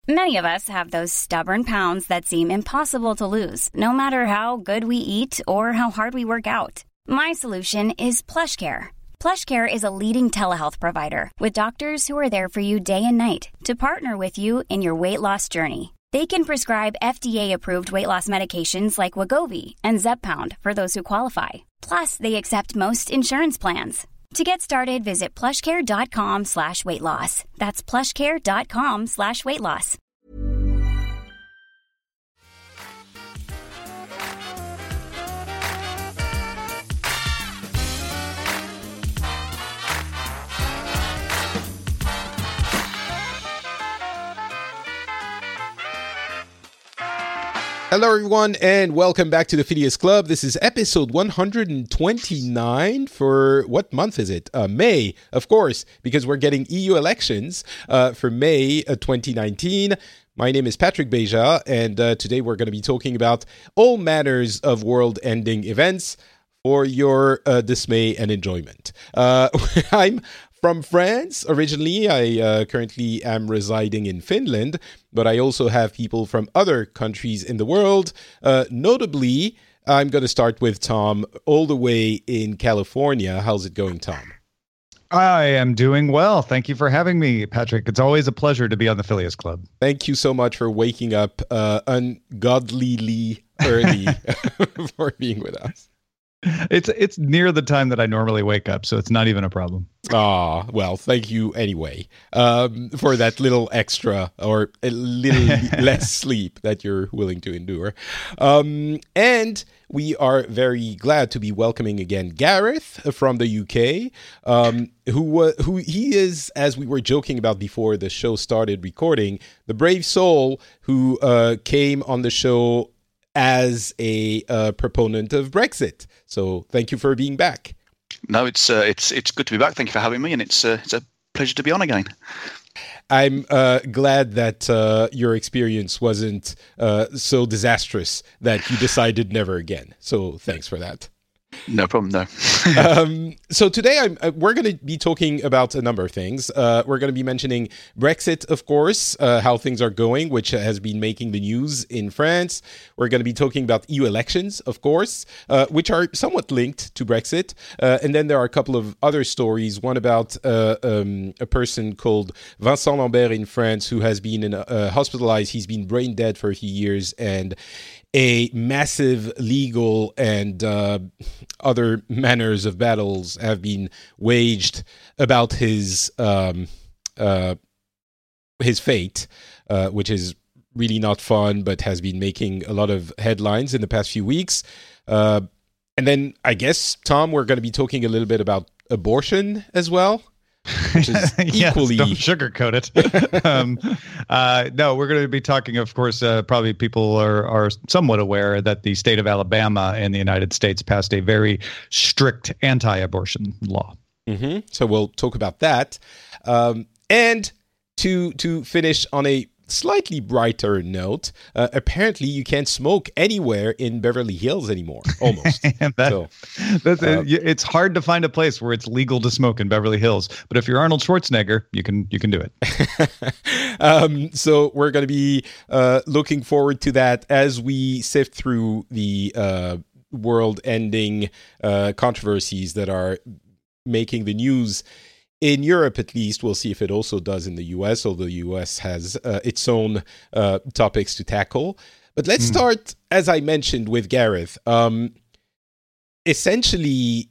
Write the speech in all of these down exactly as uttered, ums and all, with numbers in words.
Many of us have those stubborn pounds that seem impossible to lose, no matter how good we eat or how hard we work out. My solution is PlushCare. PlushCare is a leading telehealth provider with doctors who are there for you day and night to partner with you in your weight loss journey. They can prescribe F D A-approved weight loss medications like Wegovy and Zepbound for those who qualify. Plus, they accept most insurance plans. To get started, visit plushcare.com slash weight loss. That's plushcare.com slash weight loss. Hello, everyone, and welcome back to the Phileas Club. This is episode one hundred twenty-nine for, what month is it? Uh, May, of course, because we're getting E U elections uh, for May uh, twenty nineteen. My name is Patrick Beja, and uh, today we're going to be talking about all manners of world-ending events for your uh, dismay and enjoyment. Uh, I'm from France originally. I uh, currently am residing in Finland, but I also have people from other countries in the world. Uh, notably, I'm going to start with Tom all the way in California. How's it going, Tom? I am doing well. Thank you for having me, Patrick. It's always a pleasure to be on the Phileas Club. Thank you so much for waking up uh, ungodlyly early for being with us. It's it's near the time that I normally wake up, so it's not even a problem. Ah, well, thank you anyway um, for that little extra or a little less sleep that you're willing to endure. Um, and we are very glad to be welcoming again Gareth from the U K, um, who uh, who he is, as we were joking about before the show started recording, the brave soul who uh, came on the show as a uh, proponent of Brexit. So thank you for being back. No, it's uh, it's it's good to be back. Thank you for having me, and it's uh, it's a pleasure to be on again. I'm uh, glad that uh, your experience wasn't uh, so disastrous that you decided never again. So thanks for that. No problem, no. um, so today I'm, uh, we're going to be talking about a number of things. Uh, we're going to be mentioning Brexit, of course, uh, how things are going, which has been making the news in France. We're going to be talking about E U elections, of course, uh, which are somewhat linked to Brexit. Uh, and then there are a couple of other stories, one about uh, um, a person called Vincent Lambert in France who has been in, uh, hospitalized. He's been brain dead for a few years, and a massive legal and uh, other manners of battles have been waged about his um, uh, his fate, uh, which is really not fun, but has been making a lot of headlines in the past few weeks. Uh, and then I guess, Tom, we're going to be talking a little bit about abortion as well. Which is equally... yes, don't sugarcoat it. um, uh, no, we're going to be talking, of course, uh, probably people are, are somewhat aware that the state of Alabama in the United States passed a very strict anti-abortion law. Mm-hmm. So we'll talk about that. Um, and to to finish on a slightly brighter note, uh, apparently you can't smoke anywhere in Beverly Hills anymore, almost. that, so, that's, uh, it's hard to find a place where it's legal to smoke in Beverly Hills, but if you're Arnold Schwarzenegger, you can you can do it. um, so we're going to be uh, looking forward to that as we sift through the uh, world-ending uh, controversies that are making the news. In Europe, at least. We'll see if it also does in the U S, although the U S has uh, its own uh, topics to tackle. But let's mm. start, as I mentioned, with Gareth. Um, essentially,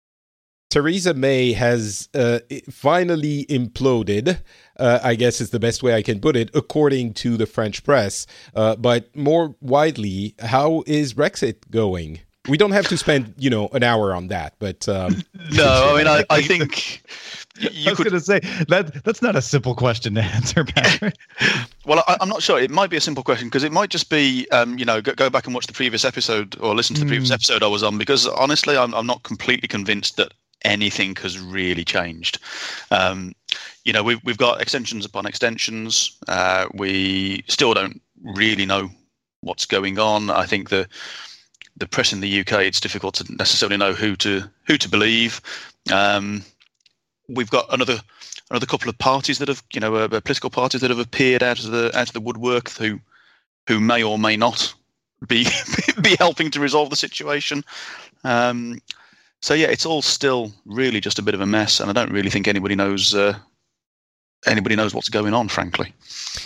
Theresa May has uh, finally imploded, uh, I guess is the best way I can put it, according to the French press. Uh, but more widely, how is Brexit going? We don't have to spend, you know, an hour on that, but... Um, no, I mean, I, I think... You I was could... going to say, that that's not a simple question to answer, Patrick. Well, I, I'm not sure. It might be a simple question because it might just be, um, you know, go, go back and watch the previous episode or listen to the mm. previous episode I was on, because honestly, I'm, I'm not completely convinced that anything has really changed. Um, you know, we've, we've got extensions upon extensions. Uh, we still don't really know what's going on. I think the the press in the U K, it's difficult to necessarily know who to who to believe. Um, we've got another another couple of parties that have, you know, uh, political parties that have appeared out of the out of the woodwork who who may or may not be be helping to resolve the situation. Um, so yeah, it's all still really just a bit of a mess, and I don't really think anybody knows uh, anybody knows what's going on, frankly.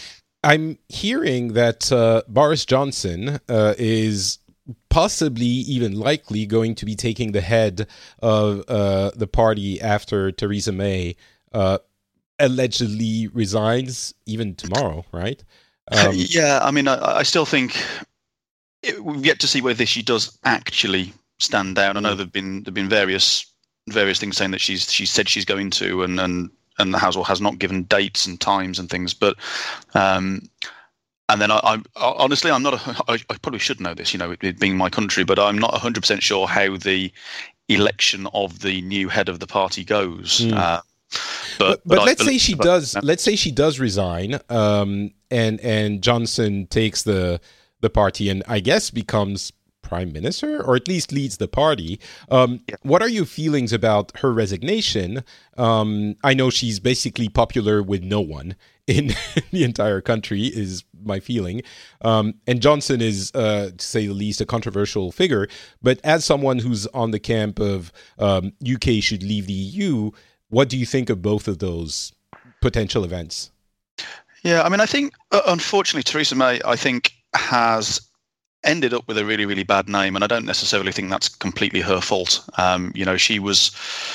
I'm hearing that uh, Boris Johnson uh, is possibly, even likely, going to be taking the head of uh, the party after Theresa May uh, allegedly resigns, even tomorrow, right? Um, yeah, I mean, I, I still think it, we've yet to see whether she does actually stand down. I know there've been there've been various various things saying that she's she said she's going to, and and and the House has not given dates and times and things, but. Um, And then I, I honestly, I'm not. A, I, I probably should know this, you know, it, it being my country, but I'm not one hundred percent sure how the election of the new head of the party goes. Mm. Uh, but, but, but, but let's I, say she does. Uh, let's say she does resign, um, and and Johnson takes the the party, and I guess becomes prime minister, or at least leads the party. Um, yeah. What are your feelings about her resignation? Um, I know she's basically popular with no one in the entire country, is my feeling. Um, and Johnson is, uh, to say the least, a controversial figure. But as someone who's on the camp of um, U K should leave the E U, what do you think of both of those potential events? Yeah, I mean, I think, uh, unfortunately, Theresa May, I think, has ended up with a really, really bad name. And I don't necessarily think that's completely her fault. Um, you know, she was...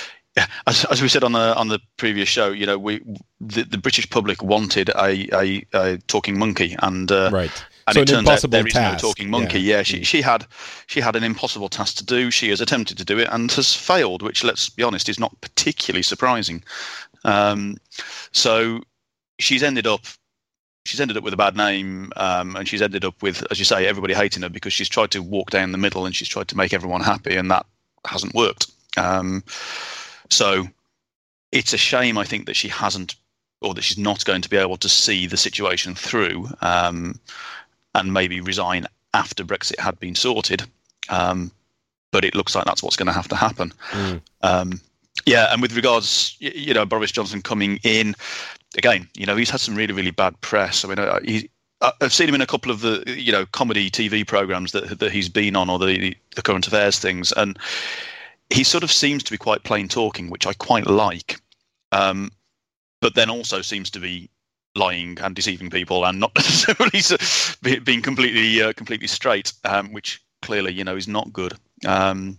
As, as we said on the on the previous show, you know, we the, the British public wanted a, a, a talking monkey, and uh, right. and so it turns out there is task. no talking monkey. Yeah. yeah, she she had she had an impossible task to do. She has attempted to do it and has failed, which, let's be honest, is not particularly surprising. Um, so she's ended up she's ended up with a bad name, um, and she's ended up with, as you say, everybody hating her because she's tried to walk down the middle and she's tried to make everyone happy, and that hasn't worked. Um, So it's a shame, I think, that she hasn't, or that she's not going to be able to see the situation through, um, and maybe resign after Brexit had been sorted. Um, but it looks like that's what's going to have to happen. Mm. Um, yeah, and with regards, you know, Boris Johnson coming in, again, you know, he's had some really, really bad press. I mean, he, I've seen him in a couple of the, you know, comedy T V programs that that he's been on, or the the current affairs things, and he sort of seems to be quite plain talking, which I quite like, um, but then also seems to be lying and deceiving people, and not necessarily being completely uh, completely straight, um, which clearly, you know, is not good. Um,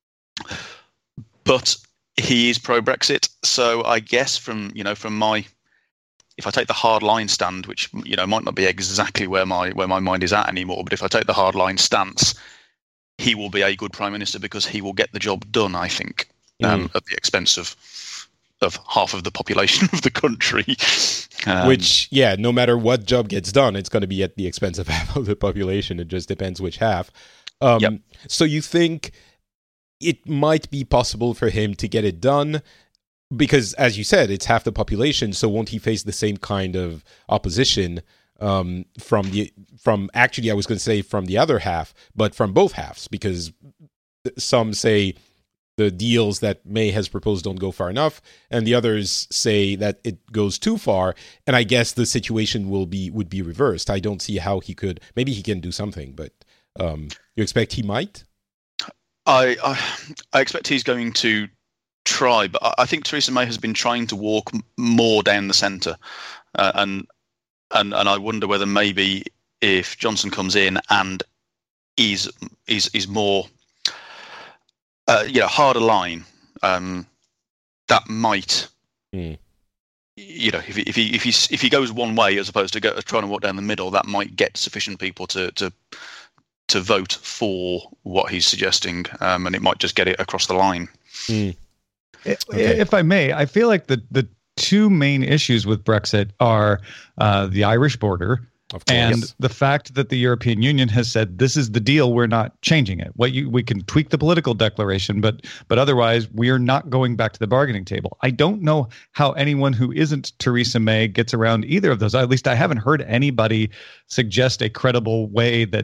but he is pro-Brexit, so I guess from you know from my, if I take the hard line stand, which you know might not be exactly where my where my mind is at anymore, but if I take the hard line stance, he will be a good prime minister because he will get the job done, I think, um, mm. at the expense of of half of the population of the country. Um, which, yeah, no matter what job gets done, it's going to be at the expense of half of the population. It just depends which half. Um, yep. So you think it might be possible for him to get it done? Because, as you said, it's half the population, so won't he face the same kind of opposition um from the from actually I was going to say from the other half, but from both halves, because some say the deals that May has proposed don't go far enough, and the others say that it goes too far, and I guess the situation will be would be reversed. I don't see how he could. Maybe he can do something, but um you expect he might? I I, I expect he's going to try, but I, I think Theresa May has been trying to walk more down the centre, uh, and And and I wonder whether maybe if Johnson comes in and is is is more, uh, you know, harder line, um, that might, mm. you know, if he, if he if he if he goes one way as opposed to go, trying to walk down the middle, that might get sufficient people to to to vote for what he's suggesting, um, and it might just get it across the line. Mm. Okay. If I may, I feel like the the. two main issues with Brexit are uh, the Irish border and the fact that the European Union has said this is the deal, we're not changing it. What you we can tweak the political declaration, but but otherwise we are not going back to the bargaining table. I don't know how anyone who isn't Theresa May gets around either of those. At least I haven't heard anybody suggest a credible way that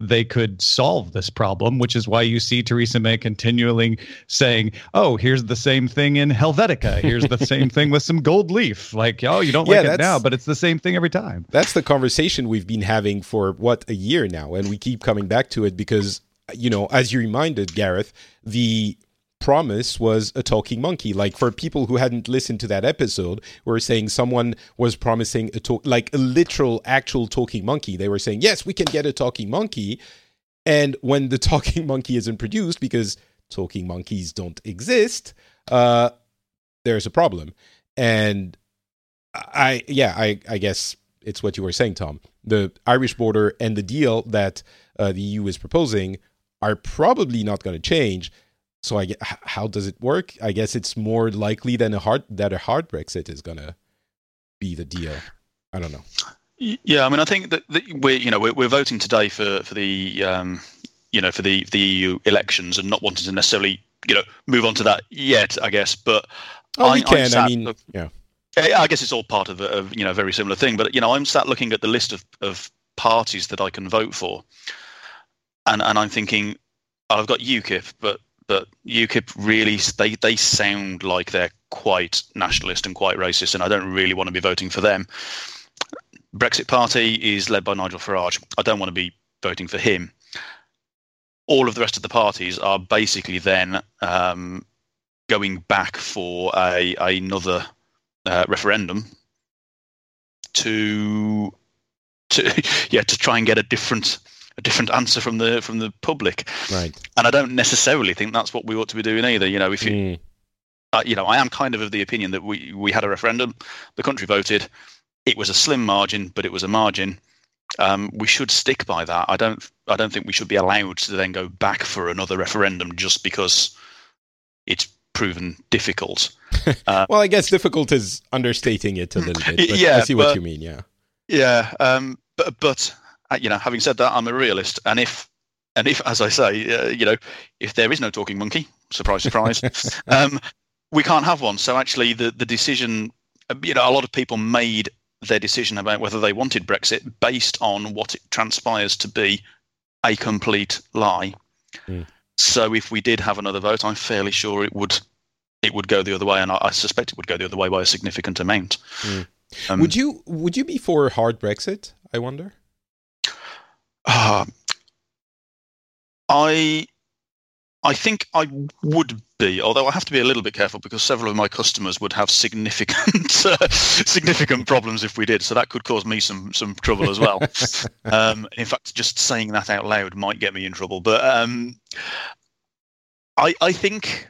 they could solve this problem, which is why you see Theresa May continually saying, oh, here's the same thing in Helvetica. Here's the same thing with some gold leaf. Like, oh, you don't Yeah, like it that's- now, but it's the same thing every time. That's the conversation we've been having for, what, a year now, and we keep coming back to it because, you know, as you reminded, Gareth, the promise was a talking monkey. Like, for people who hadn't listened to that episode, we were saying someone was promising a talk, like a literal actual talking monkey. They were saying, yes, we can get a talking monkey. And when the talking monkey isn't produced, because talking monkeys don't exist, uh, there's a problem. And I, yeah, I, I guess it's what you were saying, Tom. The Irish border and the deal that uh, the E U is proposing are probably not going to change. So I get, how does it work? I guess it's more likely than a hard that a hard Brexit is gonna be the deal. I don't know. Yeah, I mean, I think that, that we're you know we're, we're voting today for for the um, you know for the the E U elections and not wanting to necessarily you know move on to that yet, I guess. But Oh, I, we can. sat, I mean, yeah. I guess it's all part of a of, you know very similar thing. But you know, I'm sat looking at the list of, of parties that I can vote for, and and I'm thinking, I've got UKIP, but But UKIP really, they, they sound like they're quite nationalist and quite racist, and I don't really want to be voting for them. Brexit Party is led by Nigel Farage. I don't want to be voting for him. All of the rest of the parties are basically then um, going back for a another uh, referendum to to yeah to try and get a different. a different answer from the from the public, Right? And I don't necessarily think that's what we ought to be doing either. You know, if you, Mm. uh, you know, I am kind of of the opinion that we we had a referendum, the country voted, it was a slim margin, but it was a margin. Um, we should stick by that. I don't I don't think we should be allowed to then go back for another referendum just because it's proven difficult. Uh, Well, I guess difficult is understating it a little bit. But Yeah, I see what but- you mean. Yeah. Yeah, um, but but uh, you know, having said that, I'm a realist, and if and if, as I say, uh, you know, if there is no talking monkey, surprise, surprise, um, we can't have one. So actually, the the decision, uh, you know, a lot of people made their decision about whether they wanted Brexit based on what it transpires to be a complete lie. Mm. So if we did have another vote, I'm fairly sure it would it would go the other way, and I, I suspect it would go the other way by a significant amount. Mm. Um, would you would you be for hard Brexit? I wonder. Uh, I I think I would be, although I have to be a little bit careful because several of my customers would have significant uh, significant problems if we did. So that could cause me some some trouble as well. um, in fact, just saying that out loud might get me in trouble. But um, I I think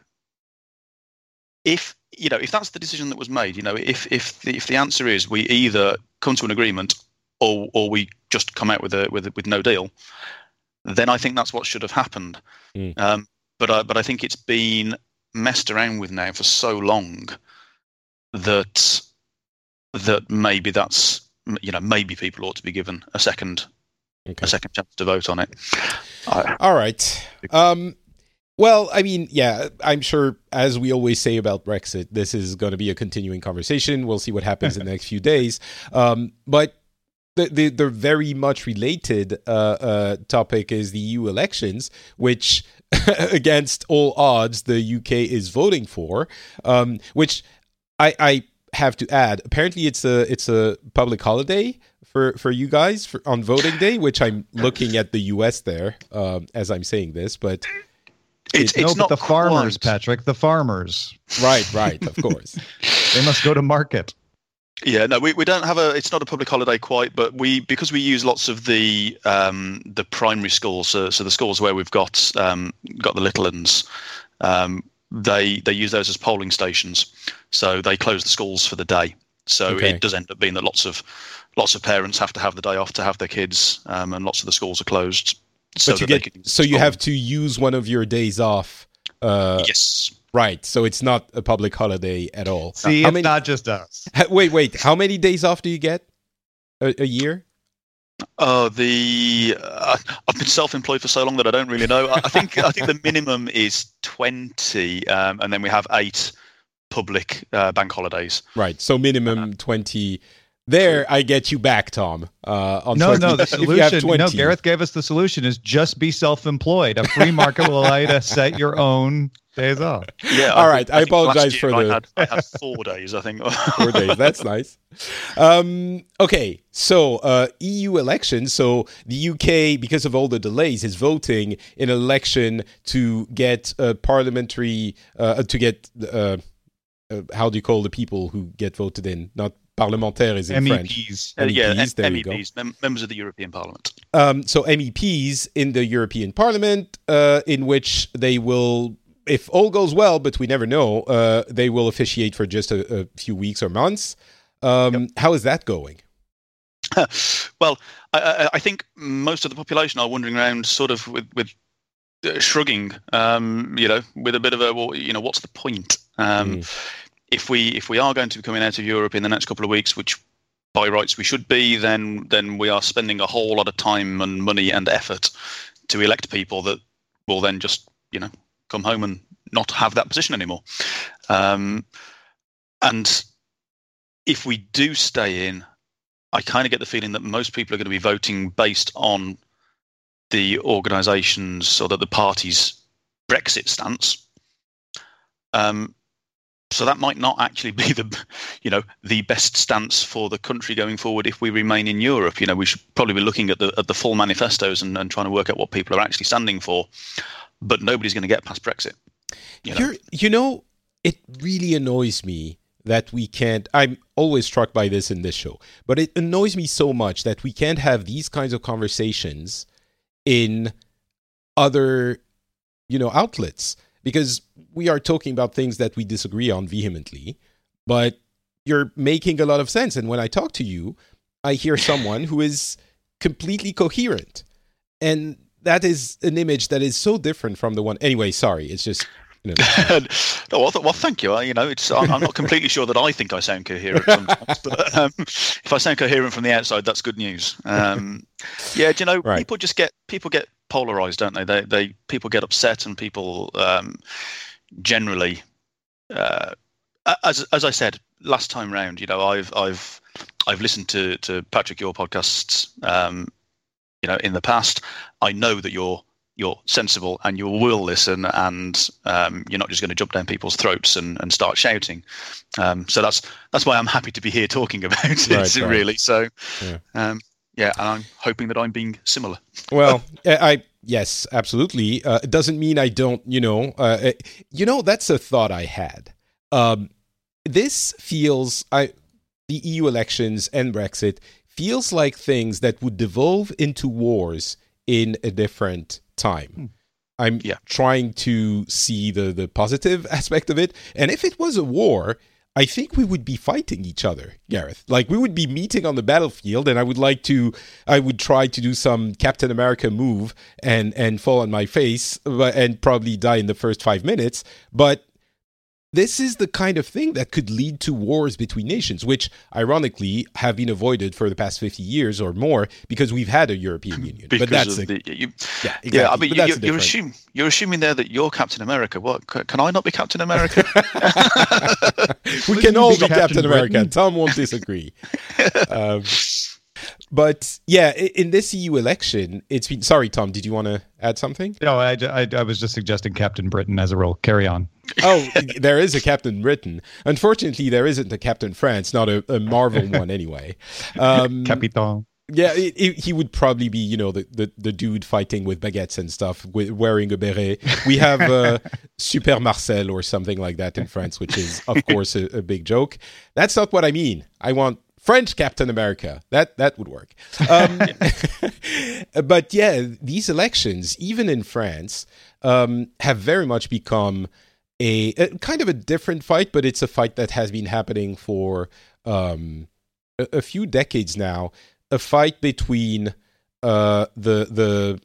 if you know if that's the decision that was made, you know, if if the, if the answer is we either come to an agreement or or we just come out with a with a, with no deal, then I think that's what should have happened. Mm. Um, but I but I think it's been messed around with now for so long that that maybe that's you know maybe people ought to be given a second Okay. a second chance to vote on it. I, All right. Um, well, I mean, yeah, I'm sure, as we always say about Brexit, this is going to be a continuing conversation. We'll see what happens in the next few days. Um, but the, the the very much related uh, uh, topic is the E U elections, which, against all odds, the U K is voting for. Um, which I, I have to add, apparently it's a it's a public holiday for for you guys for, on voting day, which I'm looking at the U S there um, as I'm saying this, but it's no, it's but not the farmers, quite- Patrick, the farmers. right, right, of course. They must go to market. Yeah, no, we, we don't have a. It's not a public holiday quite, but we because we use lots of the um, the primary schools, so, so the schools where we've got um, got the little uns, um, they they use those as polling stations. So they close the schools for the day. So Okay. it does end up being that lots of lots of parents have to have the day off to have their kids, um, and lots of the schools are closed. So But you that they get can use so you polling. have to use one of your days off. Uh, yes. Right, so it's not a public holiday at all. See, How it's many- not just us. Ha- Wait, wait. How many days off do you get a, a year? Oh, the uh, I've been self-employed for so long that I don't really know. I, I think I think the minimum is twenty, um, and then we have eight public uh, bank holidays. Right, so minimum twenty There, I get you back, Tom. Uh, on no, twenty, no, the if you have solution. No, Gareth gave us the solution: is just be self-employed. A free market will allow you to set your own days off. Yeah. All I, right. I, I apologize for I the had, I had four days. I think four days. That's nice. Um, okay, so uh, E U elections. So the U K, because of all the delays, is voting in an election to get a parliamentary uh, to get uh, uh, how do you call the people who get voted in? Not parlementaire is in M E Ps. French. Uh, yeah, M E Ps, there M- you go. MEPs, mem- members of the European Parliament. Um, so M E Ps in the European Parliament, uh, in which they will, if all goes well, but we never know, uh, they will officiate for just a, a few weeks or months. Um, yep. How is that going? Well, I, I think most of the population are wandering around sort of with, with uh, shrugging, um, you know, with a bit of a, well, you know, what's the point? Um, mm. If we if we are going to be coming out of Europe in the next couple of weeks, which by rights we should be, then then we are spending a whole lot of time and money and effort to elect people that will then just, you know, come home and not have that position anymore. Um, and if we do stay in, I kind of get the feeling that most people are going to be voting based on the organisations or that the party's Brexit stance. Um, so that might not actually be the, you know, the best stance for the country going forward if we remain in Europe. You know, we should probably be looking at the at the full manifestos and, and trying to work out what people are actually standing for. But nobody's going to get past Brexit. You know? You're, you know, it really annoys me that we can't, I'm always struck by this in this show, but it annoys me so much that we can't have these kinds of conversations in other, you know, outlets, because we are talking about things that we disagree on vehemently, but you're making a lot of sense. And when I talk to you, I hear someone who is completely coherent. And that is an image that is so different from the one. Anyway, sorry, it's just... You know. no, well, well, thank you. I, you know, it's I'm, I'm not completely sure that I think I sound coherent sometimes, but um, if I sound coherent from the outside, that's good news. Um, yeah, do you know, right. people just get people get polarized, don't they? They they people get upset, and people um, generally, uh, as as I said last time round, you know, I've I've I've listened to to Patrick, your podcasts, um, you know, in the past. I know that you're. You're sensible and you will listen, and um, you're not just going to jump down people's throats and, and start shouting. Um, so that's that's why I'm happy to be here talking about it, right, right. really. So, yeah. Um, yeah, and I'm hoping that I'm being similar. Well, I yes, absolutely. Uh, it doesn't mean I don't, you know, uh, you know, that's a thought I had. Um, this feels, I the E U elections and Brexit feels like things that would devolve into wars in a different time. I'm yeah. trying to see the, the positive aspect of it. And if it was a war, I think we would be fighting each other, Gareth. Like, we would be meeting on the battlefield, and I would like to, I would try to do some Captain America move and, and fall on my face and probably die in the first five minutes. But this is the kind of thing that could lead to wars between nations, which, ironically, have been avoided for the past fifty years or more because we've had a European Union. Because but that's of a, the, you, yeah, exactly. yeah. I mean, but you, you're, assuming, you're assuming there that you're Captain America. What? Can I not be Captain America? we can all be Captain, Captain America. Tom won't disagree. um, But yeah, in this E U election, it's been. Sorry, Tom, did you want to add something? No, I, I, I was just suggesting Captain Britain as a role. Carry on. Oh, there is a Captain Britain. Unfortunately, there isn't a Captain France, not a, a Marvel one anyway. Um, Capitan. Yeah, it, it, he would probably be, you know, the, the, the dude fighting with baguettes and stuff, with, wearing a beret. We have uh, Super Marcel or something like that in France, which is, of course, a, a big joke. That's not what I mean. I want French Captain America. That that would work. Um, but yeah, these elections, even in France, um, have very much become a, a kind of a different fight, but it's a fight that has been happening for um, a, a few decades now. A fight between uh, the the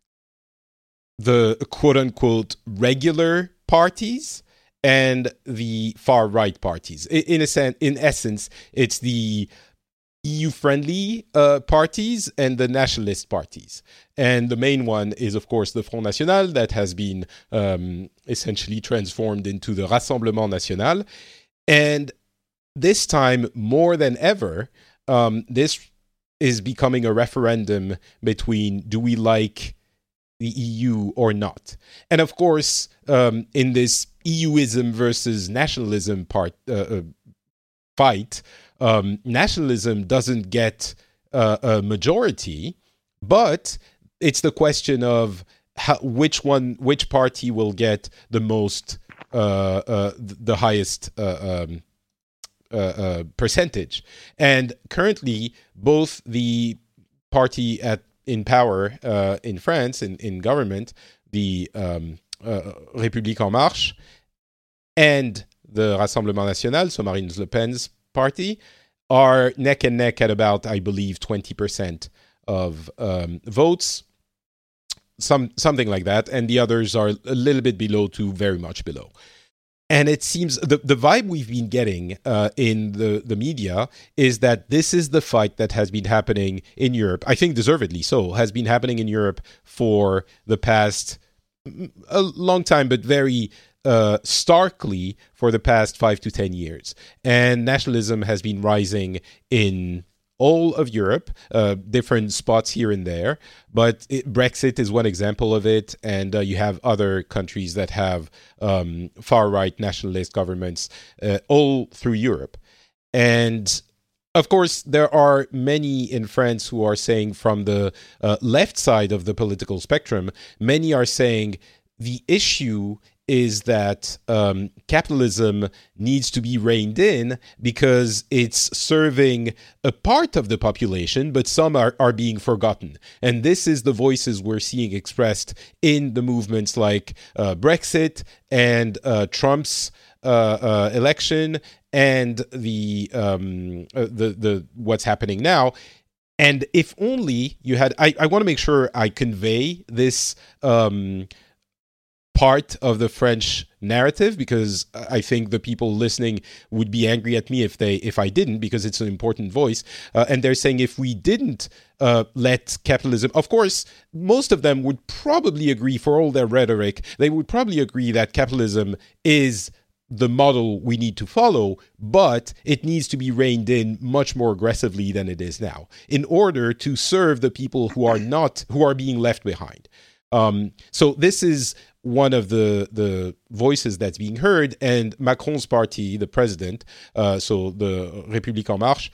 the quote unquote regular parties and the far right parties. In a sense, in essence, it's the E U-friendly uh, parties and the nationalist parties. And the main one is, of course, the Front National that has been um, essentially transformed into the Rassemblement National. And this time, more than ever, um, this is becoming a referendum between do we like the E U or not. And of course, um, in this EUism versus nationalism part uh, uh, fight, um, nationalism doesn't get uh, a majority, but it's the question of how, which one, which party will get the most, uh, uh, the highest uh, um, uh, uh, percentage. And currently, both the party at in power uh, in France, in, in government, the um, uh, République En Marche, and the Rassemblement National, so Marine Le Pen's party, are neck and neck at about, I believe, twenty percent of um, votes, some something like that, and the others are a little bit below to very much below. And it seems the, the vibe we've been getting uh, in the, the media is that this is the fight that has been happening in Europe. I think deservedly so, has been happening in Europe for the past a long time, but very uh, starkly for the past five to ten years. And nationalism has been rising in all of Europe, uh, different spots here and there. But it, Brexit is one example of it. And uh, you have other countries that have um, far-right nationalist governments uh, all through Europe. And of course, there are many in France who are saying from the uh, left side of the political spectrum, many are saying the issue is that um, capitalism needs to be reined in because it's serving a part of the population, but some are, are being forgotten. And this is the voices we're seeing expressed in the movements like uh, Brexit and uh, Trump's uh, uh, election and the um, uh, the the what's happening now. And if only you had, I, I want to make sure I convey this um, part of the French narrative, because I think the people listening would be angry at me if they if I didn't, because it's an important voice. Uh, and they're saying if we didn't uh, let capitalism, of course, most of them would probably agree, for all their rhetoric, they would probably agree that capitalism is the model we need to follow, but it needs to be reined in much more aggressively than it is now in order to serve the people who are not, who are being left behind. Um, so this is one of the the voices that's being heard, and Macron's party, the president, uh, so the République En Marche,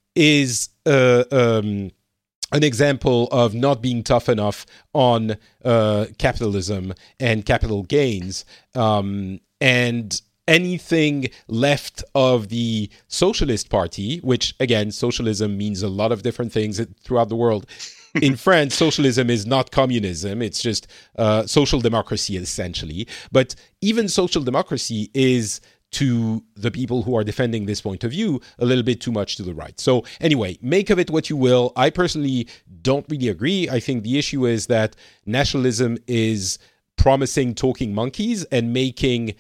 is uh, um, an example of not being tough enough on uh, capitalism and capital gains, um, and anything left of the Socialist Party, which again, socialism means a lot of different things throughout the world. In France, socialism is not communism. It's just uh, social democracy, essentially. But even social democracy is, to the people who are defending this point of view, a little bit too much to the right. So anyway, make of it what you will. I personally don't really agree. I think the issue is that nationalism is promising talking monkeys and making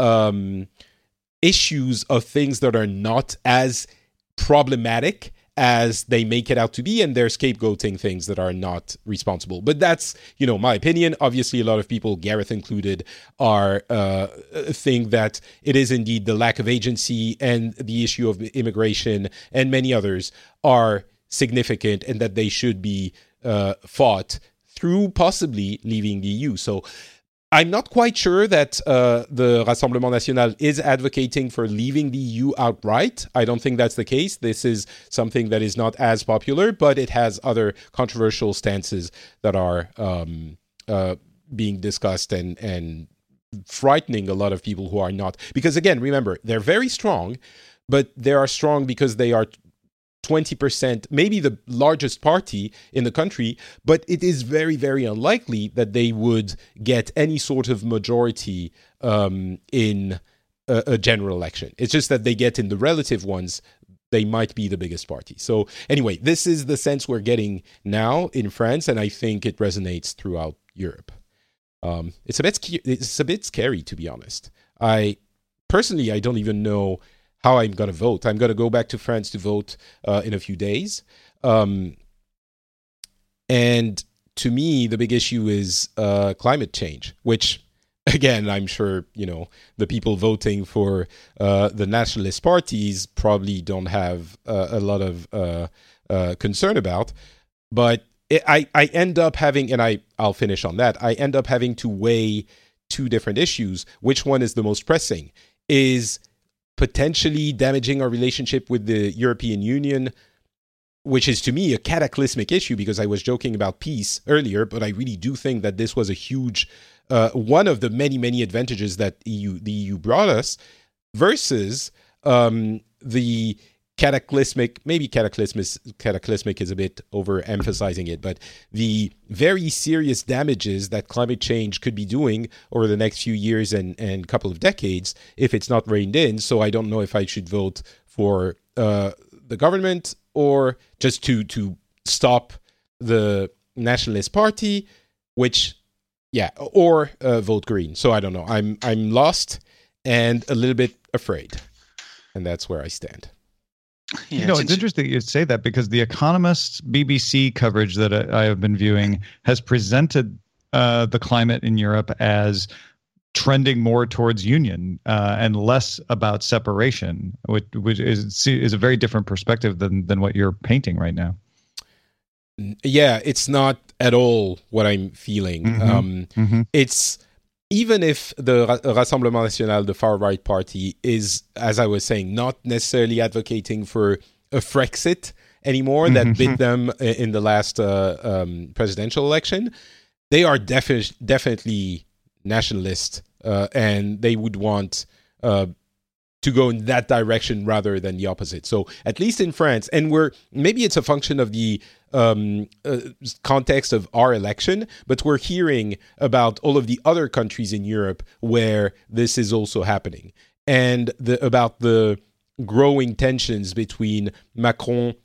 um, issues of things that are not as problematic as they make it out to be, and they're scapegoating things that are not responsible. But that's, you know, my opinion. Obviously, a lot of people, Gareth included, are uh, think that it is indeed the lack of agency and the issue of immigration and many others are significant, and that they should be uh, fought through possibly leaving the E U. So I'm not quite sure that uh, the Rassemblement National is advocating for leaving the E U outright. I don't think that's the case. This is something that is not as popular, but it has other controversial stances that are um, uh, being discussed and, and frightening a lot of people who are not. Because again, remember, they're very strong, but they are strong because they are twenty percent, maybe the largest party in the country, but it is very, very unlikely that they would get any sort of majority um, in a, a general election. It's just that they get in the relative ones, they might be the biggest party. So anyway, this is the sense we're getting now in France, and I think it resonates throughout Europe. Um, it's a bit, it's a bit scary, to be honest. I personally, I don't even know how I'm going to vote. I'm going to go back to France to vote uh, in a few days. Um, and to me, the big issue is uh, climate change, which again, I'm sure, you know, the people voting for uh, the nationalist parties probably don't have uh, a lot of uh, uh, concern about. But it, I, I end up having, and I, I'll finish on that, I end up having to weigh two different issues. Which one is the most pressing? Is potentially damaging our relationship with the European Union, which is to me a cataclysmic issue, because I was joking about peace earlier, but I really do think that this was a huge, uh, one of the many, many advantages that E U, the E U brought us, versus um, the cataclysmic, maybe cataclysmic, cataclysmic is a bit overemphasizing it, but the very serious damages that climate change could be doing over the next few years and, and couple of decades if it's not reined in. So I don't know if I should vote for uh, the government or just to to stop the Nationalist Party, which, yeah, or uh, vote Green. So I don't know. I'm I'm lost and a little bit afraid, and that's where I stand. Yeah, you know, it's, it's interesting you say that, because the Economist's B B C coverage that I, I have been viewing has presented uh, the climate in Europe as trending more towards union uh, and less about separation, which, which is is a very different perspective than than what you're painting right now. Yeah, it's not at all what I'm feeling. Mm-hmm. Um, mm-hmm. It's even if the Rassemblement National, the far-right party, is, as I was saying, not necessarily advocating for a Frexit anymore, that mm-hmm. bit them in the last uh, um, presidential election, they are defi- definitely nationalist, uh, and they would want uh, to go in that direction rather than the opposite. So at least in France, and we're maybe it's a function of the um, uh, context of our election, but we're hearing about all of the other countries in Europe where this is also happening, and the, about the growing tensions between Macron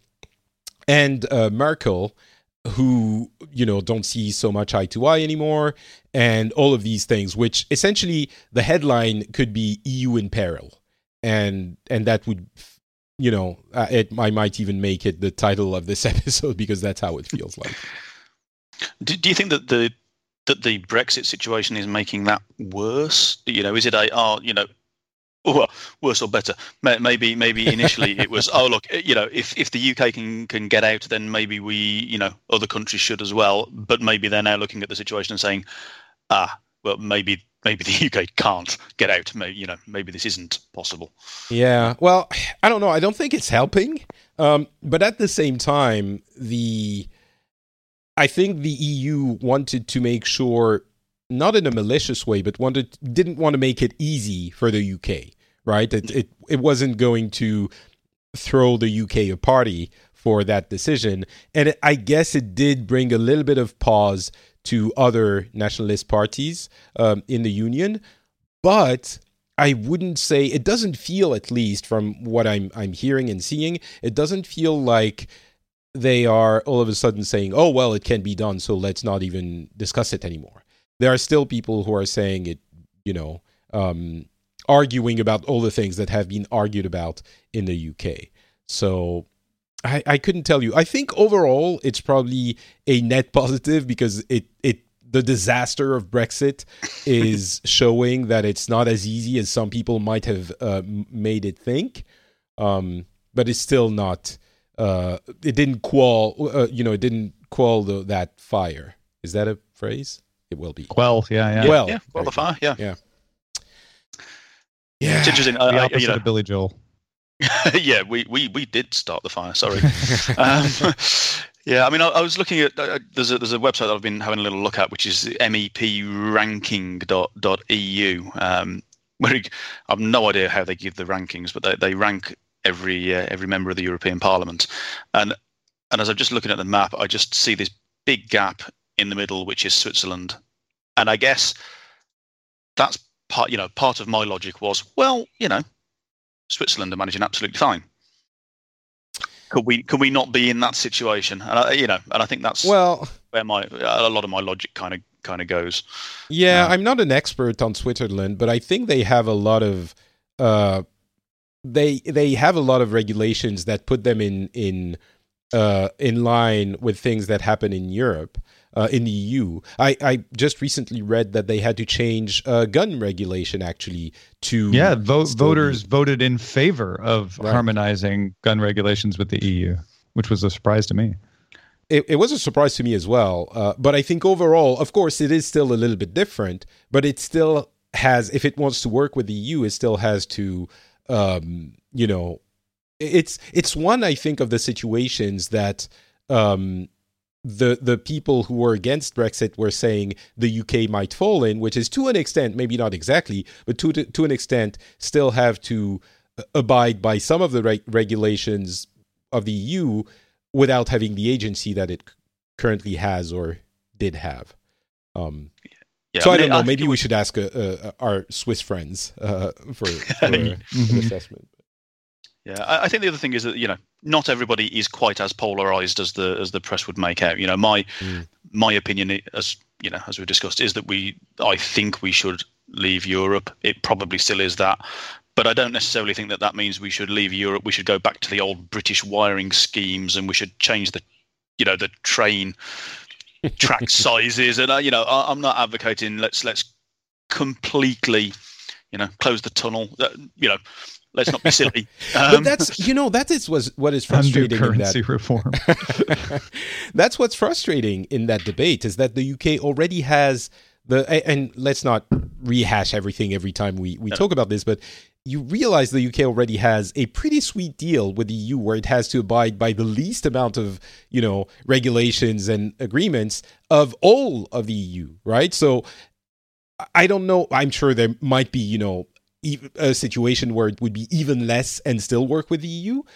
and uh, Merkel, who, you know, don't see so much eye to eye anymore, and all of these things, which essentially the headline could be E U in peril. And and that would, you know, uh, it, I might even make it the title of this episode, because that's how it feels like. Do, do you think that the that the Brexit situation is making that worse? You know, is it a, oh, you know, well, worse or better? Maybe maybe initially it was, oh, look, you know, if, if the U K can, can get out, then maybe we, you know, other countries should as well. But maybe they're now looking at the situation and saying, ah, well, maybe maybe the U K can't get out. Maybe, you know, maybe this isn't possible. Yeah, well, I don't know. I don't think it's helping. Um, but at the same time, the I think the E U wanted to make sure, not in a malicious way, but wanted didn't want to make it easy for the U K, right? It it, it wasn't going to throw the U K a party for that decision. And it, I guess it did bring a little bit of pause to other nationalist parties um, in the union, but I wouldn't say, it doesn't feel, at least from what I'm I'm hearing and seeing, it doesn't feel like they are all of a sudden saying, oh, well, it can be done, so let's not even discuss it anymore. There are still people who are saying it, you know, um, arguing about all the things that have been argued about in the U K. So I, I couldn't tell you. I think overall it's probably a net positive, because it, it the disaster of Brexit is showing that it's not as easy as some people might have uh, made it think. Um, but it's still not. Uh, it didn't quell. Uh, you know, it didn't quell the, that fire. Is that a phrase? It will be. Quell. Yeah. Yeah. Well, yeah. Quell the fire. Yeah. Yeah. Yeah. It's interesting. The uh, opposite you know, of Billy Joel. yeah, we, we, we did start the fire. Sorry. um, yeah, I mean, I, I was looking at uh, there's a there's a website that I've been having a little look at, which is M E P ranking dot E U. Um, where I have no idea how they give the rankings, but they, they rank every uh, every member of the European Parliament, and and as I'm just looking at the map, I just see this big gap in the middle, which is Switzerland, and I guess that's part. You know, part of my logic was, well, you know, Switzerland are managing absolutely fine. Could we could we not be in that situation? And I, you know, and I think that's well where my a lot of my logic kind of kind of goes. Yeah, um, I'm not an expert on Switzerland, but I think they have a lot of uh, they they have a lot of regulations that put them in in uh, in line with things that happen in Europe, uh, in the E U. I, I just recently read that they had to change uh, gun regulation, actually, to... Yeah, vo- voters be... voted in favor of right. harmonizing gun regulations with the E U, which was a surprise to me. It, it was a surprise to me as well. Uh, but I think overall, of course, it is still a little bit different, but it still has, if it wants to work with the E U, it still has to, um, you know, it's it's one, I think, of the situations that um, the the people who were against Brexit were saying the U K might fall in, which is to an extent, maybe not exactly, but to to an extent, still have to abide by some of the reg- regulations of the E U without having the agency that it currently has or did have. Um, yeah, so I, mean, I don't know. I maybe we was... should ask uh, uh, our Swiss friends uh, for, for mm-hmm. an assessment. Yeah, I think the other thing is that, you know, not everybody is quite as polarized as the as the press would make out. You know, my mm. my opinion, as you know, as we discussed, is that we I think we should leave Europe. It probably still is that, but I don't necessarily think that that means we should leave Europe. We should go back to the old British wiring schemes, and we should change the, you know, the train track sizes. And uh, you know, I, I'm not advocating let's let's completely, you know, close the tunnel. Uh, you know. Let's not be silly. Um, but that's, you know, that is was what is frustrating. Undo currency in that. reform. That's what's frustrating in that debate is that the U K already has the, and let's not rehash everything every time we, we no. talk about this, but you realize the U K already has a pretty sweet deal with the E U where it has to abide by the least amount of, you know, regulations and agreements of all of the E U, right? So I don't know. I'm sure there might be, you know, a situation where it would be even less and still work with the E U.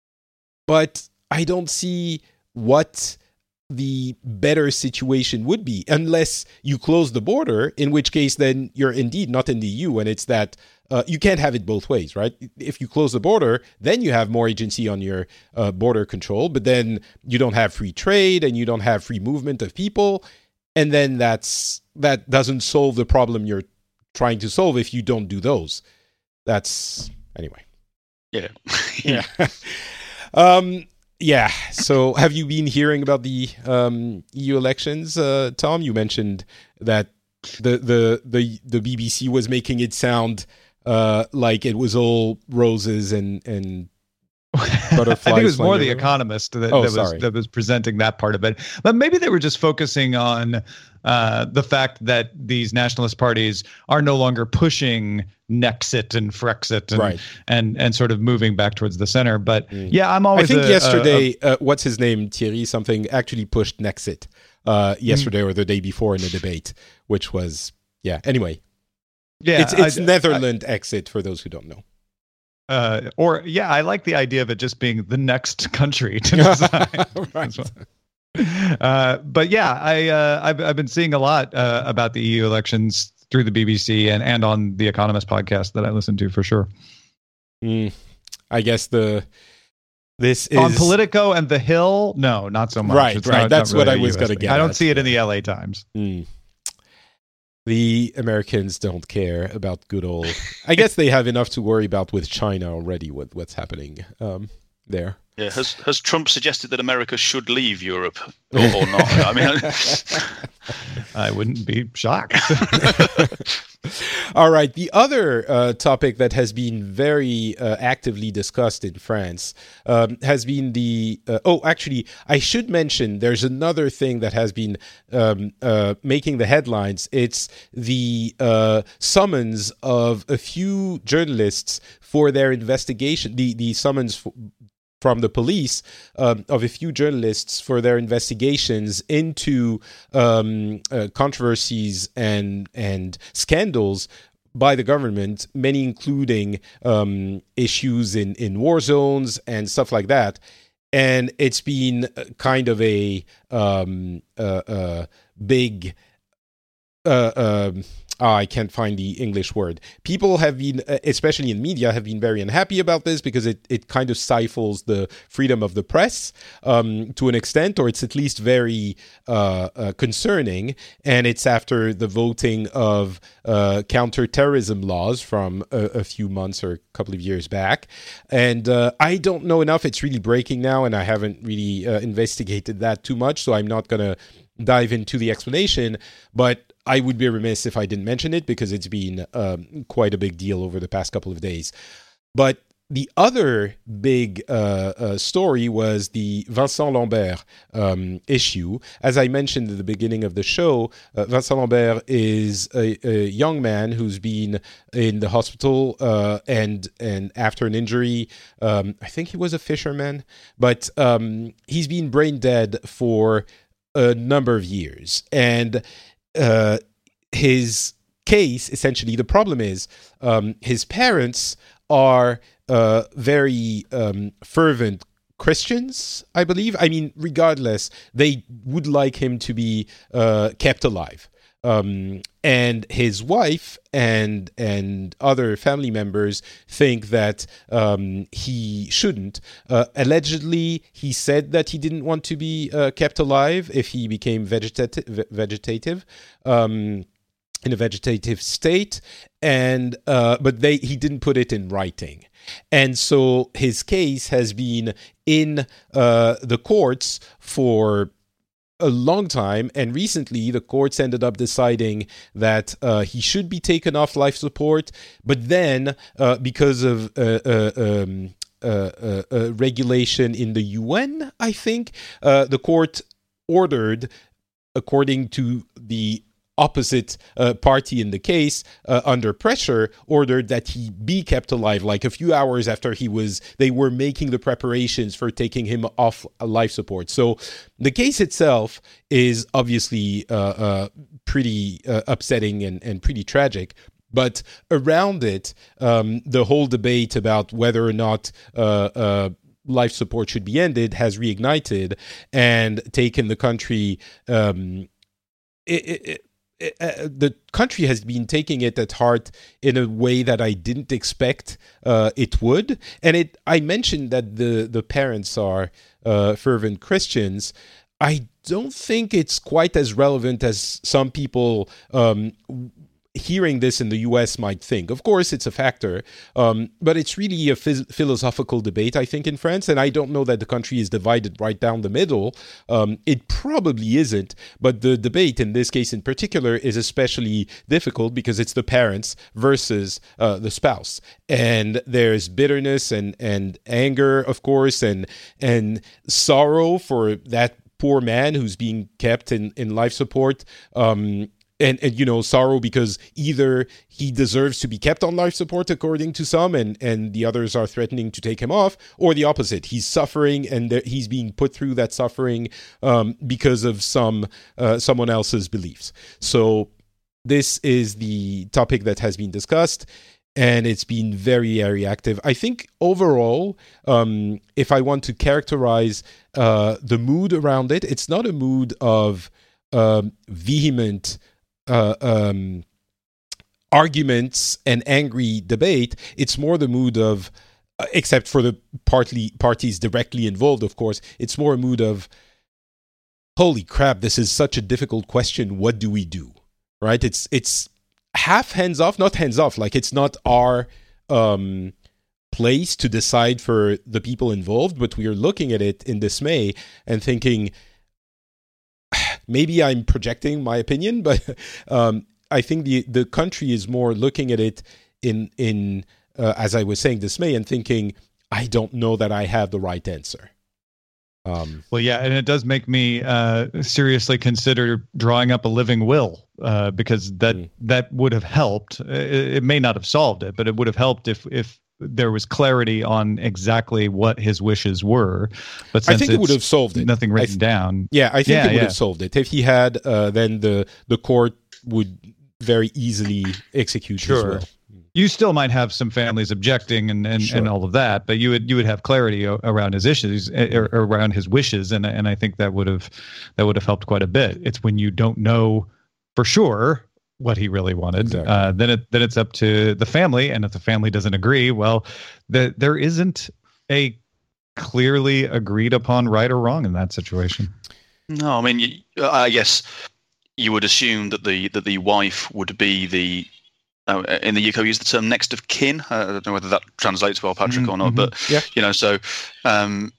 But I don't see what the better situation would be unless you close the border, in which case then you're indeed not in the E U. And it's that uh, you can't have it both ways, right? If you close the border, then you have more agency on your uh, border control, but then you don't have free trade and you don't have free movement of people. And then that's that doesn't solve the problem you're trying to solve if you don't do those. That's anyway. Yeah. yeah. um, yeah. So have you been hearing about the um, E U elections, uh, Tom? You mentioned that the, the, the, the B B C was making it sound uh, like it was all roses and, and butterflies. I think it was more The Economist that, oh, that was that was presenting that part of it. But maybe they were just focusing on uh, the fact that these nationalist parties are no longer pushing Nexit and Frexit and right. and and sort of moving back towards the center. But mm. yeah, I'm always. I think a, yesterday, a, a, uh, what's his name, Thierry something, actually pushed Nexit uh, yesterday mm. or the day before in a debate, which was yeah. Anyway, yeah, it's it's I, Netherlands I, exit for those who don't know. Uh, or yeah, I like the idea of it just being the next country to design. right. uh, but yeah, I uh, I've I've been seeing a lot uh, about the E U elections through the B B C and, and on the Economist podcast that I listen to for sure. Mm, I guess the this is on Politico and The Hill. No, not so much. Right, it's right. Not, That's not what really I was going to get. I don't at. see it in the L A Times. Mm. The Americans don't care about good old... I guess they have enough to worry about with China already, with what's happening um, there. Yeah, has has Trump suggested that America should leave Europe or, or not? I mean, I wouldn't be shocked. All right. The other uh, topic that has been very uh, actively discussed in France um, has been the... Uh, oh, actually, I should mention there's another thing that has been um, uh, making the headlines. It's the uh, summons of a few journalists for their investigation, the, the summons... For, from the police um, of a few journalists for their investigations into um, uh, controversies and and scandals by the government, many including um, issues in, in war zones and stuff like that. And it's been kind of a um, uh, uh, big... Uh, uh, oh, I can't find the English word. People have been, especially in media, have been very unhappy about this because it, it kind of stifles the freedom of the press um, to an extent, or it's at least very uh, uh, concerning. And it's after the voting of uh, counterterrorism laws from a, a few months or a couple of years back. And uh, I don't know enough. It's really breaking now, and I haven't really uh, investigated that too much, so I'm not going to dive into the explanation, but I would be remiss if I didn't mention it because it's been um, quite a big deal over the past couple of days. But the other big uh, uh, story was the Vincent Lambert um, issue. As I mentioned at the beginning of the show, uh, Vincent Lambert is a, a young man who's been in the hospital uh, and and after an injury, um, I think he was a fisherman, but um, he's been brain dead for a number of years. And uh, his case, essentially, the problem is um, his parents are uh, very um, fervent Christians, I believe. I mean, regardless, they would like him to be uh, kept alive. Um, and his wife and and other family members think that um, he shouldn't. Uh, allegedly, he said that he didn't want to be uh, kept alive if he became vegetative, vegetative um, in a vegetative state, and uh, but they he didn't put it in writing. And so his case has been in uh, the courts for a long time, and recently the courts ended up deciding that uh, he should be taken off life support, but then uh, because of uh, uh, um, uh, uh, uh, regulation in the U N, I think, uh, the court ordered, according to the opposite uh, party in the case, uh, under pressure, ordered that he be kept alive. Like a few hours after he was, they were making the preparations for taking him off life support. So the case itself is obviously uh, uh, pretty uh, upsetting and, and pretty tragic. But around it, um, the whole debate about whether or not uh, uh, life support should be ended has reignited and taken the country. Um, it, it, Uh, the country has been taking it at heart in a way that I didn't expect uh, it would. And it, I mentioned that the, the parents are uh, fervent Christians. I don't think it's quite as relevant as some people um, hearing this in the U S might think. Of course, it's a factor, um, but it's really a phys- philosophical debate, I think, in France, and I don't know that the country is divided right down the middle. Um, it probably isn't, but the debate in this case in particular is especially difficult because it's the parents versus uh, the spouse. And there's bitterness and, and anger, of course, and and sorrow for that poor man who's being kept in, in life support. Um And, and, you know, sorrow because either he deserves to be kept on life support, according to some, and, and the others are threatening to take him off, or the opposite. He's suffering and th- he's being put through that suffering um, because of some uh, someone else's beliefs. So this is the topic that has been discussed, and it's been very, very active. I think overall, um, if I want to characterize uh, the mood around it, it's not a mood of um, vehement Uh, um, arguments and angry debate. It's more the mood of, uh, except for the partly parties directly involved, of course, it's more a mood of, holy crap, this is such a difficult question. What do we do? Right? It's it's half hands off, not hands off. Like it's not our um, place to decide for the people involved, but we are looking at it in dismay and thinking, maybe I'm projecting my opinion, but um, I think the, the country is more looking at it in, in uh, as I was saying, dismay and thinking, I don't know that I have the right answer. Um, well, yeah, and it does make me uh, seriously consider drawing up a living will uh, because that mm. that would have helped. It, it may not have solved it, but it would have helped if if there was clarity on exactly what his wishes were. But since I think it would have solved it. Nothing written th- down. Yeah, I think yeah, it would yeah. have solved it. If he had, uh, then the, the court would very easily execute sure. his will. You still might have some families objecting and, and, sure. and all of that, but you would you would have clarity o- around his issues, uh, around his wishes, and and I think that would have that would have helped quite a bit. It's when you don't know for sure what he really wanted. Exactly. Uh, then it then it's up to the family, and if the family doesn't agree, well, the, there isn't a clearly agreed upon right or wrong in that situation. No, I mean, you, I guess you would assume that the that the wife would be the uh, in the U K we use the term next of kin. Uh, I don't know whether that translates well, Patrick, mm-hmm. or not, but yeah. you know, so. Um,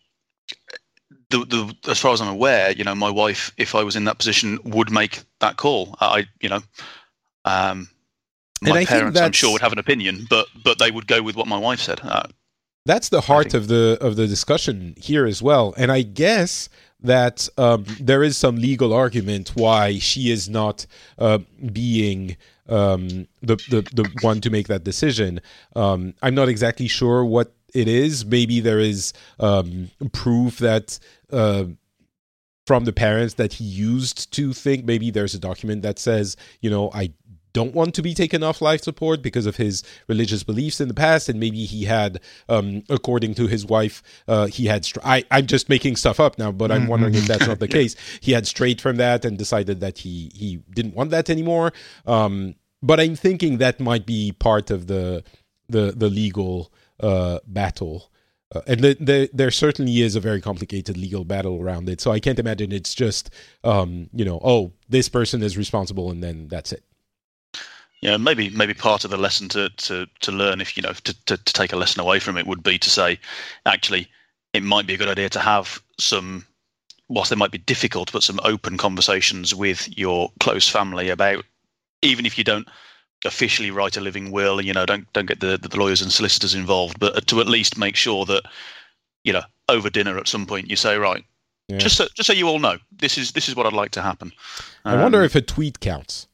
The, the, as far as I'm aware, you know, my wife, if I was in that position, would make that call. I, you know, um, my parents, I'm sure, would have an opinion, but but they would go with what my wife said. Uh, that's the heart of the of the discussion here as well. And I guess that um, there is some legal argument why she is not uh, being um, the, the the one to make that decision. Um, I'm not exactly sure what it is. Maybe there is um, proof that uh, from the parents that he used to think. Maybe there's a document that says, you know, I don't want to be taken off life support because of his religious beliefs in the past, and maybe he had, um, according to his wife, uh, he had. Str- I, I'm just making stuff up now, but I'm wondering if that's not the case. He had strayed from that and decided that he he didn't want that anymore. Um, but I'm thinking that might be part of the the the legal. Uh, battle, uh, and the, the, there certainly is a very complicated legal battle around it. So I can't imagine it's just, um, you know, oh, this person is responsible, and then that's it. Yeah, maybe maybe part of the lesson to to to learn, if you know, to, to to take a lesson away from it, would be to say, actually, it might be a good idea to have some, whilst they might be difficult, but some open conversations with your close family about, even if you don't officially write a living will, and you know, don't don't get the, the lawyers and solicitors involved, but to at least make sure that, you know, over dinner at some point you say, right, yeah. just so, just so you all know, this is this is what I'd like to happen. Um, I wonder if a tweet counts.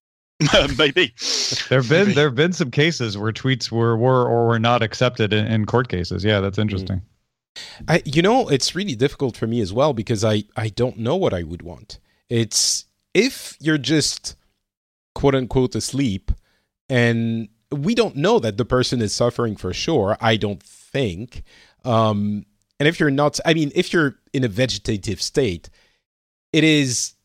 Maybe there've been Maybe. there've been some cases where tweets were were or were not accepted in, in court cases. Yeah, that's interesting. I you know, it's really difficult for me as well, because I I don't know what I would want. It's if you're just quote unquote asleep, and we don't know that the person is suffering for sure, I don't think. Um, and if you're not, I mean, if you're in a vegetative state, it is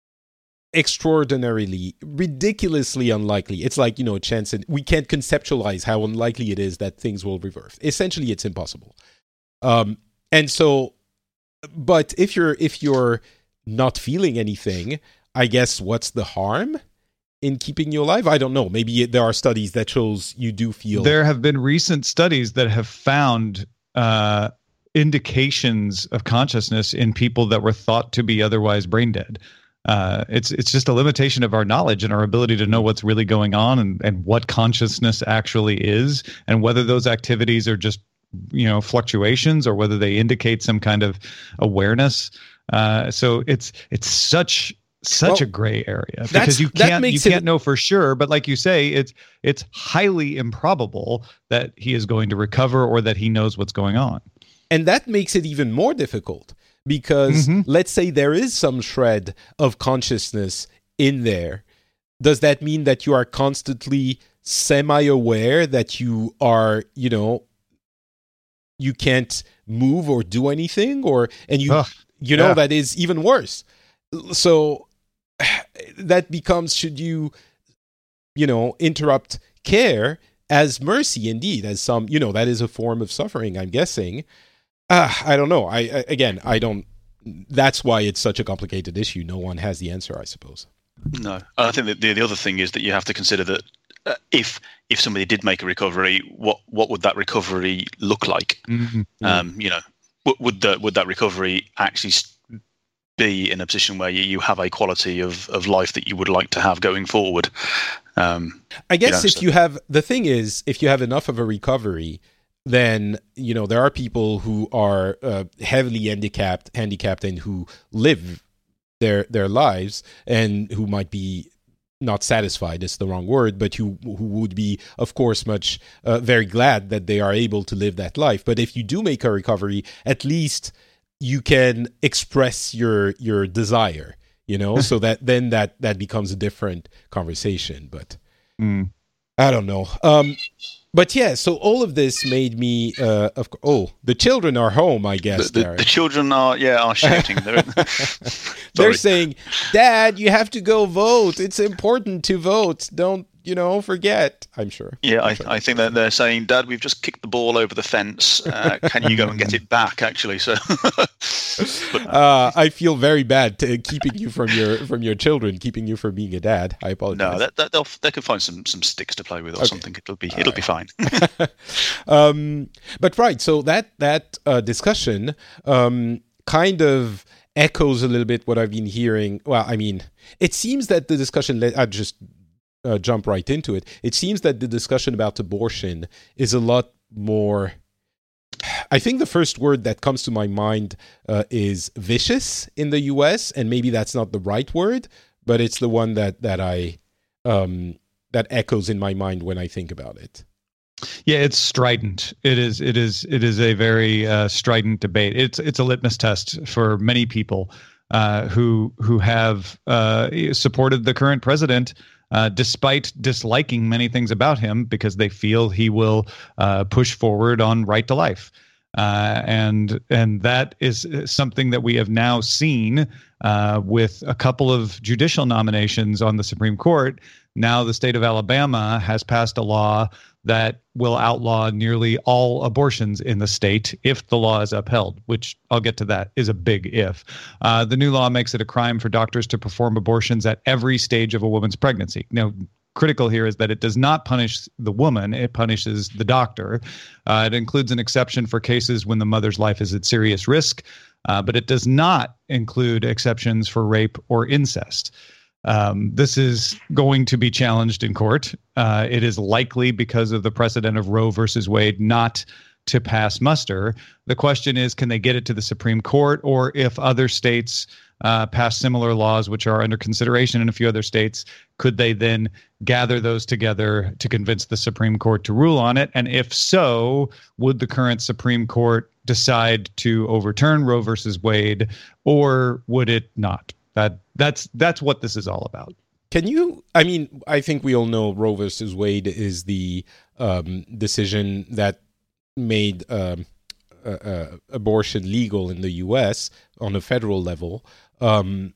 extraordinarily, ridiculously unlikely. It's like, you know, a chance, and we can't conceptualize how unlikely it is that things will reverse. Essentially, it's impossible. Um, and so, but if you're if you're not feeling anything, I guess what's the harm in keeping you alive? I don't know. Maybe there are studies that shows you do feel. There have been recent studies that have found uh, indications of consciousness in people that were thought to be otherwise brain dead. Uh, it's it's just a limitation of our knowledge and our ability to know what's really going on, and, and what consciousness actually is, and whether those activities are just, you know, fluctuations, or whether they indicate some kind of awareness. Uh, so it's it's such. Such well, a gray area, because you can't you can't it, know for sure. But like you say, it's it's highly improbable that he is going to recover, or that he knows what's going on. And that makes it even more difficult, because mm-hmm. let's say there is some shred of consciousness in there. Does that mean that you are constantly semi-aware that you are, you know, you can't move or do anything, or and you Ugh, you know yeah. that is even worse. So that becomes, should you, you know, interrupt care as mercy indeed, as some, you know, that is a form of suffering, I'm guessing. Uh, I don't know. I, I again, I don't, that's why it's such a complicated issue. No one has the answer, I suppose. No. I think that the, the other thing is that you have to consider that uh, if if somebody did make a recovery, what what would that recovery look like? Mm-hmm. Um, you know, would, would, the, would that recovery actually st- be in a position where you, you have a quality of, of life that you would like to have going forward? Um, I guess you know, if so. you have, the thing is, if you have enough of a recovery, then, you know, there are people who are uh, heavily handicapped, handicapped and who live their their lives, and who might be not satisfied, it's the wrong word, but who, who would be, of course, much uh, very glad that they are able to live that life. But if you do make a recovery, at least you can express your your desire, you know, so that then that that becomes a different conversation. But mm. I don't know. Um, but yeah, so all of this made me. Uh, of co- oh, the children are home. I guess The, the, the children are, yeah, are shouting. They're, they're saying, "Dad, you have to go vote. It's important to vote. Don't you know? Forget." I'm sure. Yeah, I'm I, sure. I think that they're saying, "Dad, we've just kicked the ball over the fence. Uh, can you go and get it back?" Actually, so but, uh, I feel very bad to keeping you from your from your children, keeping you from being a dad. I apologize. no, that, that they'll they can find some, some sticks to play with or Okay. something. It'll be it'll right. be fine. um, but right, so that that uh, discussion um, kind of echoes a little bit what I've been hearing. Well, I mean, it seems that the discussion. Let I just uh, jump right into it. It seems that the discussion about abortion is a lot more. I think the first word that comes to my mind uh, is vicious in the U S, and maybe that's not the right word, but it's the one that that I um, that echoes in my mind when I think about it. Yeah, it's strident. It is. It is. It is a very uh, strident debate. It's. It's a litmus test for many people uh, who who have uh, supported the current president, uh, despite disliking many things about him, because they feel he will uh, push forward on right to life, uh, and and that is something that we have now seen uh, with a couple of judicial nominations on the Supreme Court. Now the state of Alabama has passed a law that will outlaw nearly all abortions in the state if the law is upheld, which I'll get to that is a big if. Uh, the new law makes it a crime for doctors to perform abortions at every stage of a woman's pregnancy. Now, critical here is that it does not punish the woman, it punishes the doctor. Uh, it includes an exception for cases when the mother's life is at serious risk, uh, but it does not include exceptions for rape or incest. Um, this is going to be challenged in court. Uh, it is likely, because of the precedent of Roe versus Wade, not to pass muster. The question is, can they get it to the Supreme Court, or if other states uh, pass similar laws, which are under consideration in a few other states, could they then gather those together to convince the Supreme Court to rule on it? And if so, would the current Supreme Court decide to overturn Roe versus Wade, or would it not? That that's that's what this is all about. Can you? I mean, I think we all know Roe versus Wade is the um, decision that made um, uh, uh, abortion legal in the U S on a federal level. Um,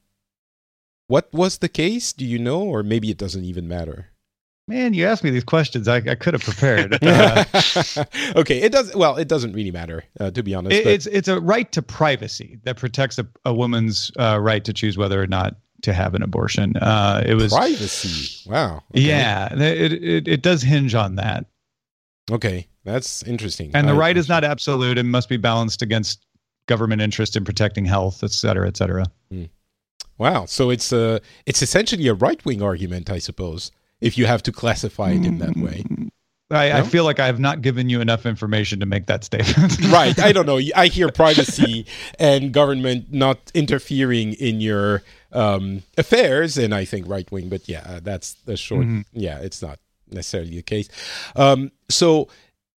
what was the case? Do you know, or maybe it doesn't even matter? Man, you asked me these questions. I, I could have prepared. Uh, okay, it does. Well, it doesn't really matter, uh, to be honest. it, but... It's it's a right to privacy that protects a, a woman's uh, right to choose whether or not to have an abortion. Uh, it was privacy. Wow. Okay. Yeah, it, it it does hinge on that. Okay, that's interesting. And the I, right is not absolute and must be balanced against government interest in protecting health, et cetera, et cetera. Hmm. Wow. So it's a it's essentially a right wing argument, I suppose, if you have to classify it in that way. I, No? I feel like I have not given you enough information to make that statement. Right. I don't know. I hear privacy and government not interfering in your um, affairs, and I think right wing. But yeah, uh, that's the short. Mm-hmm. Yeah, it's not necessarily the case. Um, so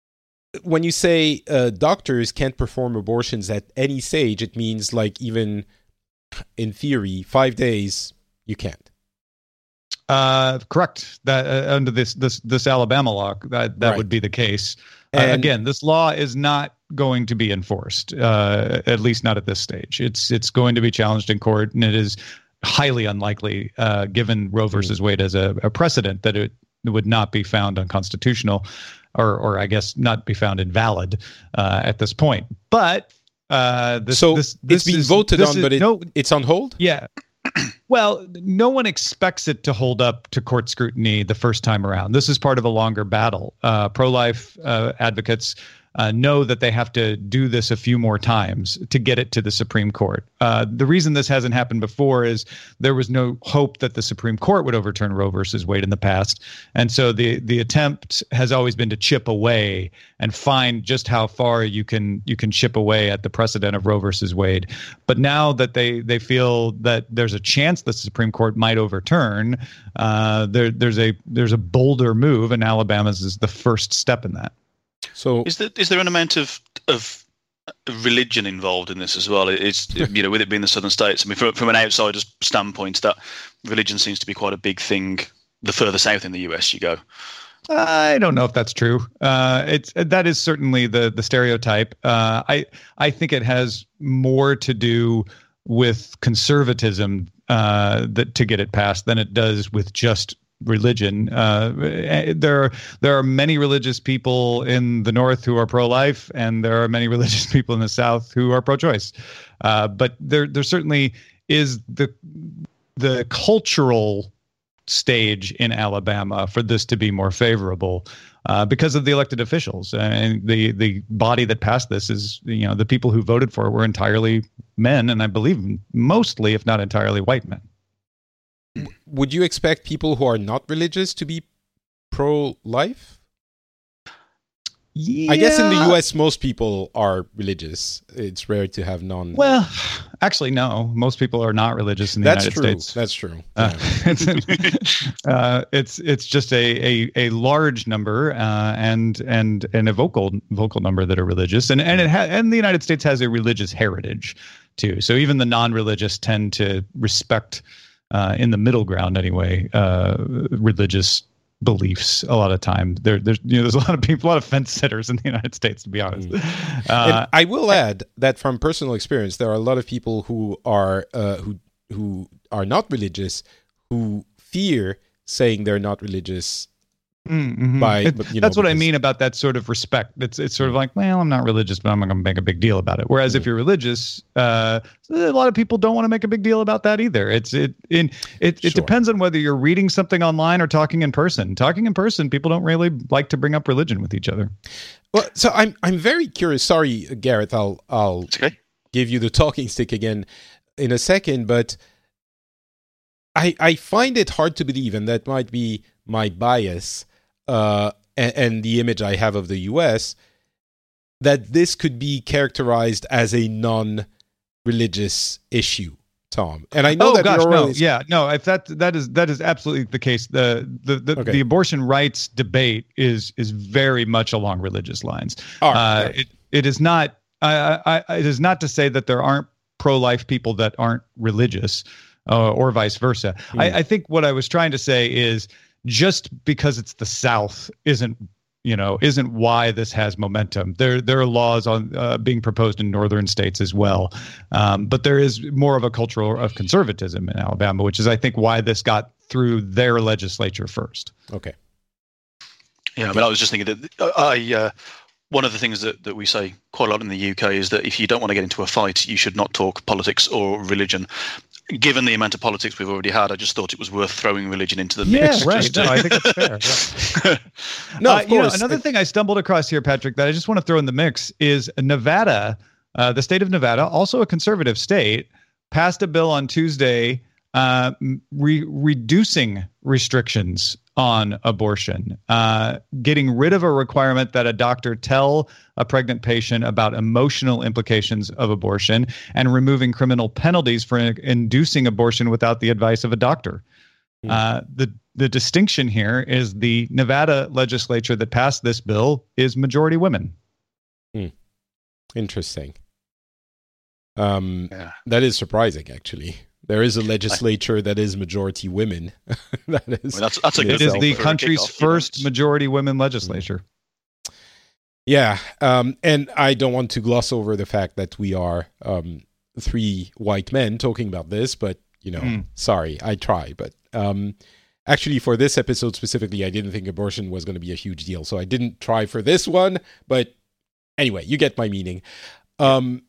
when you say uh, doctors can't perform abortions at any stage, it means like even in theory, five days you can't. Uh, correct. That uh, under this this this Alabama law, that that Right. would be the case. Uh, And- again, this law is not going to be enforced, uh, at least not at this stage. It's it's going to be challenged in court, and it is highly unlikely, uh, given Roe versus Wade as a, a precedent, that it would not be found unconstitutional, or or I guess not be found invalid uh, at this point. But uh, this, So this, this it's being is, voted this on, is- but it, no, it's on hold? yeah. Well, no one expects it to hold up to court scrutiny the first time around. This is part of a longer battle. Uh, pro-life uh, advocates uh, know that they have to do this a few more times to get it to the Supreme Court. Uh, the reason this hasn't happened before is there was no hope that the Supreme Court would overturn Roe versus Wade in the past. And so the the attempt has always been to chip away and find just how far you can you can chip away at the precedent of Roe versus Wade. But now that they they feel that there's a chance the Supreme Court might overturn, uh, there there's a there's a bolder move, and Alabama's is the first step in that. So Is there is there an amount of of religion involved in this as well? It's, you know, with it being the southern states. I mean, from from an outsider's standpoint, that religion seems to be quite a big thing. The further south in the U S you go, I don't know if that's true. Uh, it's that is certainly the the stereotype. Uh, I I think it has more to do with conservatism uh, that to get it passed than it does with just religion. Uh, there there are many religious people in the North who are pro-life, and there are many religious people in the South who are pro-choice. Uh, but there there certainly is the the cultural stage in Alabama for this to be more favorable uh, because of the elected officials, and the the body that passed this is, you know, the people who voted for it were entirely men, and I believe mostly, if not entirely, white men. Would you expect people who are not religious to be pro-life? Yeah. I guess in the U S most people are religious. It's rare to have non. Well, actually, no. Most people are not religious in the That's United true. States. That's true. Uh, Yeah. it's, uh, it's it's just a a, a large number uh, and and and a vocal vocal number that are religious, and and it ha- and the United States has a religious heritage too. So even the non-religious tend to respect, uh, in the middle ground anyway, uh, religious beliefs. A lot of time there there's you know there's a lot of people, a lot of fence sitters in the United States, to be honest. Mm. Uh, And I will add that from personal experience, there are a lot of people who are uh, who who are not religious who fear saying they're not religious. Mm-hmm. By it, you know, that's what I because- mean about that sort of respect. It's it's sort of like, well, I'm not religious, but I'm not going to make a big deal about it. Whereas if you're religious, uh, a lot of people don't want to make a big deal about that either. It's it in it it Sure. depends on whether you're reading something online or talking in person. Talking in person, people don't really like to bring up religion with each other. Well, so I'm I'm very curious. Sorry, Gareth. I'll I'll It's okay. give you the talking stick again in a second, but I I find it hard to believe, and that might be my bias uh, and, and the image I have of the U S, that this could be characterized as a non-religious issue, Tom. And I know oh that gosh, you're no, always- yeah, no. If that that is that is absolutely the case. The the the, Okay. the abortion rights debate is is very much along religious lines. All right, uh, all right. It it is not. I, I, I- it is not to say that there aren't pro-life people that aren't religious, uh, or vice versa. Hmm. I, I think what I was trying to say is just because it's the South isn't. You know, isn't why this has momentum. There, there are laws on uh, being proposed in northern states as well, um, but there is more of a culture of conservatism in Alabama, which is, I think, why this got through their legislature first. Okay. Yeah, I mean, I was just thinking that I uh, one of the things that, that we say quite a lot in the U K is that if you don't want to get into a fight, you should not talk politics or religion. Given the amount of politics we've already had, I just thought it was worth throwing religion into the mix. Yeah, right. just to- No, I think that's fair. Yeah. No, Uh, of you know, course. another thing I stumbled across here, Patrick, that I just want to throw in the mix is Nevada, uh, the state of Nevada, also a conservative state, passed a bill on Tuesday uh, re- reducing restrictions on abortion, uh, getting rid of a requirement that a doctor tell a pregnant patient about emotional implications of abortion, and removing criminal penalties for in- inducing abortion without the advice of a doctor. Hmm. Uh, the the distinction here is the Nevada legislature that passed this bill is majority women. Interesting. Um, Yeah. That is surprising, actually. There is a legislature that is majority women. that is, I mean, that's that's a in good It is itself. the for a country's kickoff, you know, first it's- majority women legislature. Yeah, um, and I don't want to gloss over the fact that we are um, three white men talking about this, but, you know, Mm. sorry, I try. But um, actually, for this episode specifically, I didn't think abortion was going to be a huge deal, so I didn't try for this one. But anyway, you get my meaning. Um,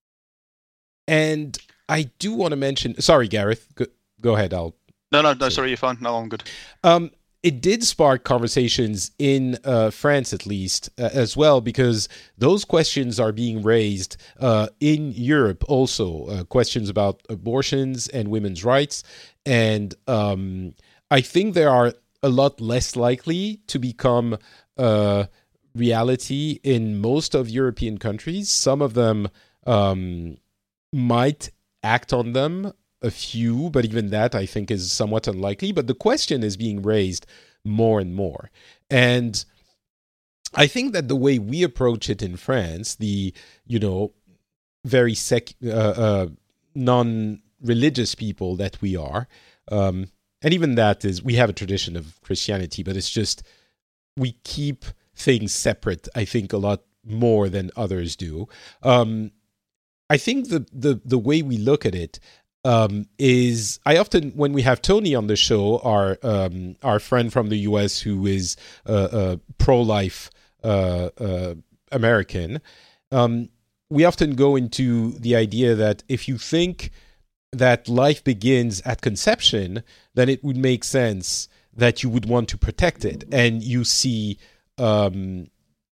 and I do want to mention, sorry, Gareth, go, go ahead. I'll No, no, no. Sorry, you're fine. No, I'm good. Um, it did spark conversations in uh, France, at least, uh, as well, because those questions are being raised uh, in Europe also, uh, questions about abortions and women's rights. And um, I think they are a lot less likely to become uh, reality in most of European countries. Some of them um, might act on them, a few, but even that I think is somewhat unlikely. But the question is being raised more and more. And I think that the way we approach it in France, the, you know, very sec, uh, uh, non-religious people that we are, um, and even that is, we have a tradition of Christianity, but it's just we keep things separate, I think, a lot more than others do. Um, I think the, the, the way we look at it um, is, I often, when we have Tony on the show, our um, our friend from the U S who is a, a pro-life uh, uh, American, um, we often go into the idea that if you think that life begins at conception, then it would make sense that you would want to protect it. And you see um,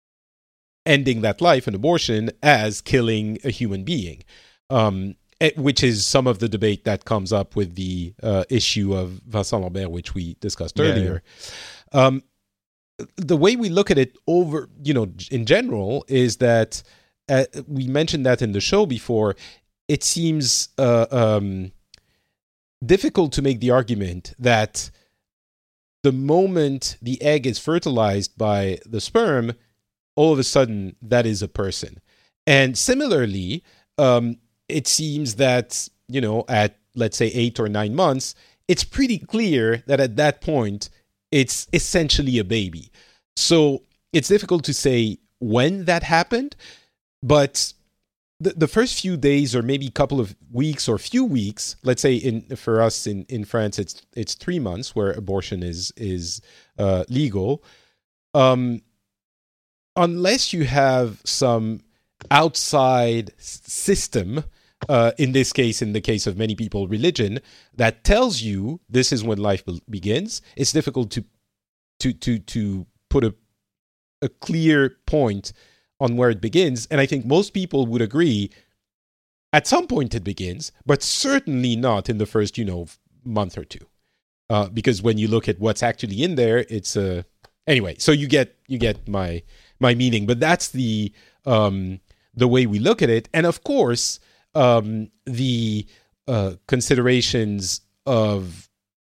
ending that life, an abortion, as killing a human being, um, which is some of the debate that comes up with the uh, issue of Vincent Lambert, which we discussed earlier. Yeah, yeah. Um, the way we look at it over, you know, in general, is that uh, we mentioned that in the show before. It seems uh, um, difficult to make the argument that the moment the egg is fertilized by the sperm, all of a sudden that is a person. And similarly, um, it seems that, you know, at, let's say, eight or nine months, it's pretty clear that at that point, it's essentially a baby. So it's difficult to say when that happened, but the, the first few days or maybe a couple of weeks or few weeks, let's say in for us in, in France, it's it's three months where abortion is is uh, legal. Um, unless you have some outside system, uh, in this case, in the case of many people, religion, that tells you this is when life be- begins, it's difficult to to to to put a a clear point on where it begins. And I think most people would agree at some point it begins, but certainly not in the first, you know, month or two. Uh, because when you look at what's actually in there, it's a... Uh, anyway, so you get you get my my meaning. But that's the um, the way we look at it. And of course, um, the uh, considerations of,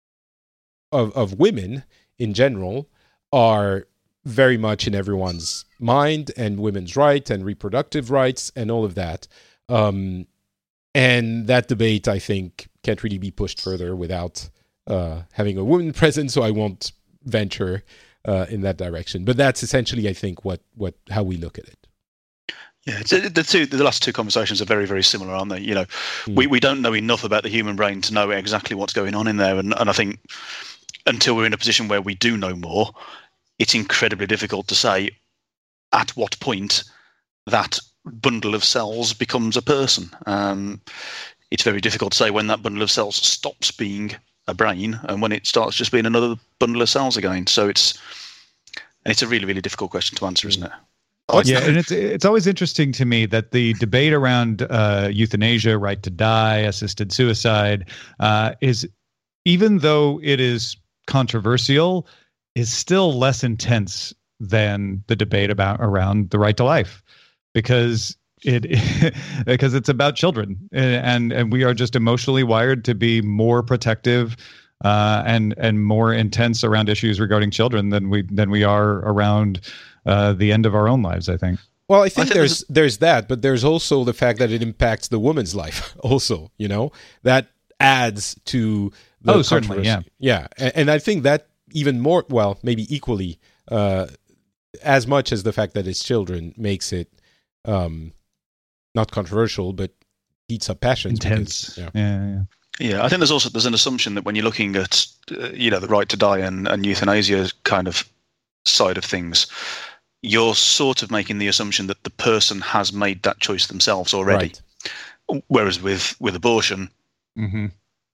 of of women in general are very much in everyone's mind, and women's rights and reproductive rights and all of that. Um, and that debate, I think, can't really be pushed further without uh, having a woman present, so I won't venture uh, in that direction. But that's essentially, I think, what, what how we look at it. Yeah, it's, the two the last two conversations are very, very similar, aren't they? You know, mm. we, we don't know enough about the human brain to know exactly what's going on in there. And, and I think until we're in a position where we do know more, it's incredibly difficult to say at what point that bundle of cells becomes a person. Um, it's very difficult to say when that bundle of cells stops being a brain and when it starts just being another bundle of cells again. So it's and it's a really, really difficult question to answer, isn't it? Oh, yeah, and it's it's always interesting to me that the debate around uh, euthanasia, right to die, assisted suicide, uh, is, even though it is controversial, is still less intense than the debate about around the right to life, because it because it's about children, and and we are just emotionally wired to be more protective uh, and and more intense around issues regarding children than we than we are around uh, the end of our own lives, I think. Well, I think, I think there's there's that, but there's also the fact that it impacts the woman's life also, you know, that adds to the oh, certainly, yeah. Yeah, and, and I think that even more, well, maybe equally, uh, as much as the fact that it's children makes it um, not controversial, but heats up passions. Intense. Because, yeah. Yeah, yeah. Yeah, I think there's also there's an assumption that when you're looking at uh, you know the right to die and, and euthanasia kind of side of things, you're sort of making the assumption that the person has made that choice themselves already. Right. Whereas with with abortion, mm-hmm.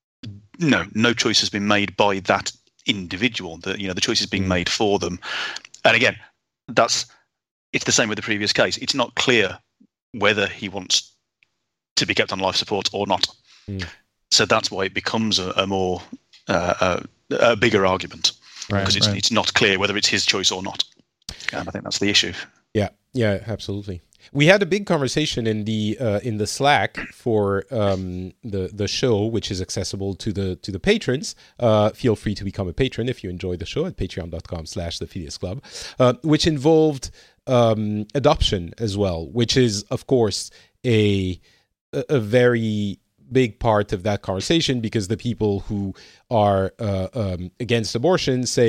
no, no choice has been made by that individual. That you know the choice is being mm. made for them. And again, that's it's the same with the previous case. It's not clear whether he wants to be kept on life support or not. Mm. So that's why it becomes a, a more uh, a, a bigger argument, right, because it's right. it's not clear whether it's his choice or not. And I think that's the issue. Yeah, yeah, absolutely. We had a big conversation in the uh, in the Slack for um, the the show, which is accessible to the to the patrons. Uh, feel free to become a patron if you enjoy the show at patreon dot com slash the Phileas Club, uh, which involved um, adoption as well, which is of course a a very big part of that conversation, because the people who are uh, um, against abortion say,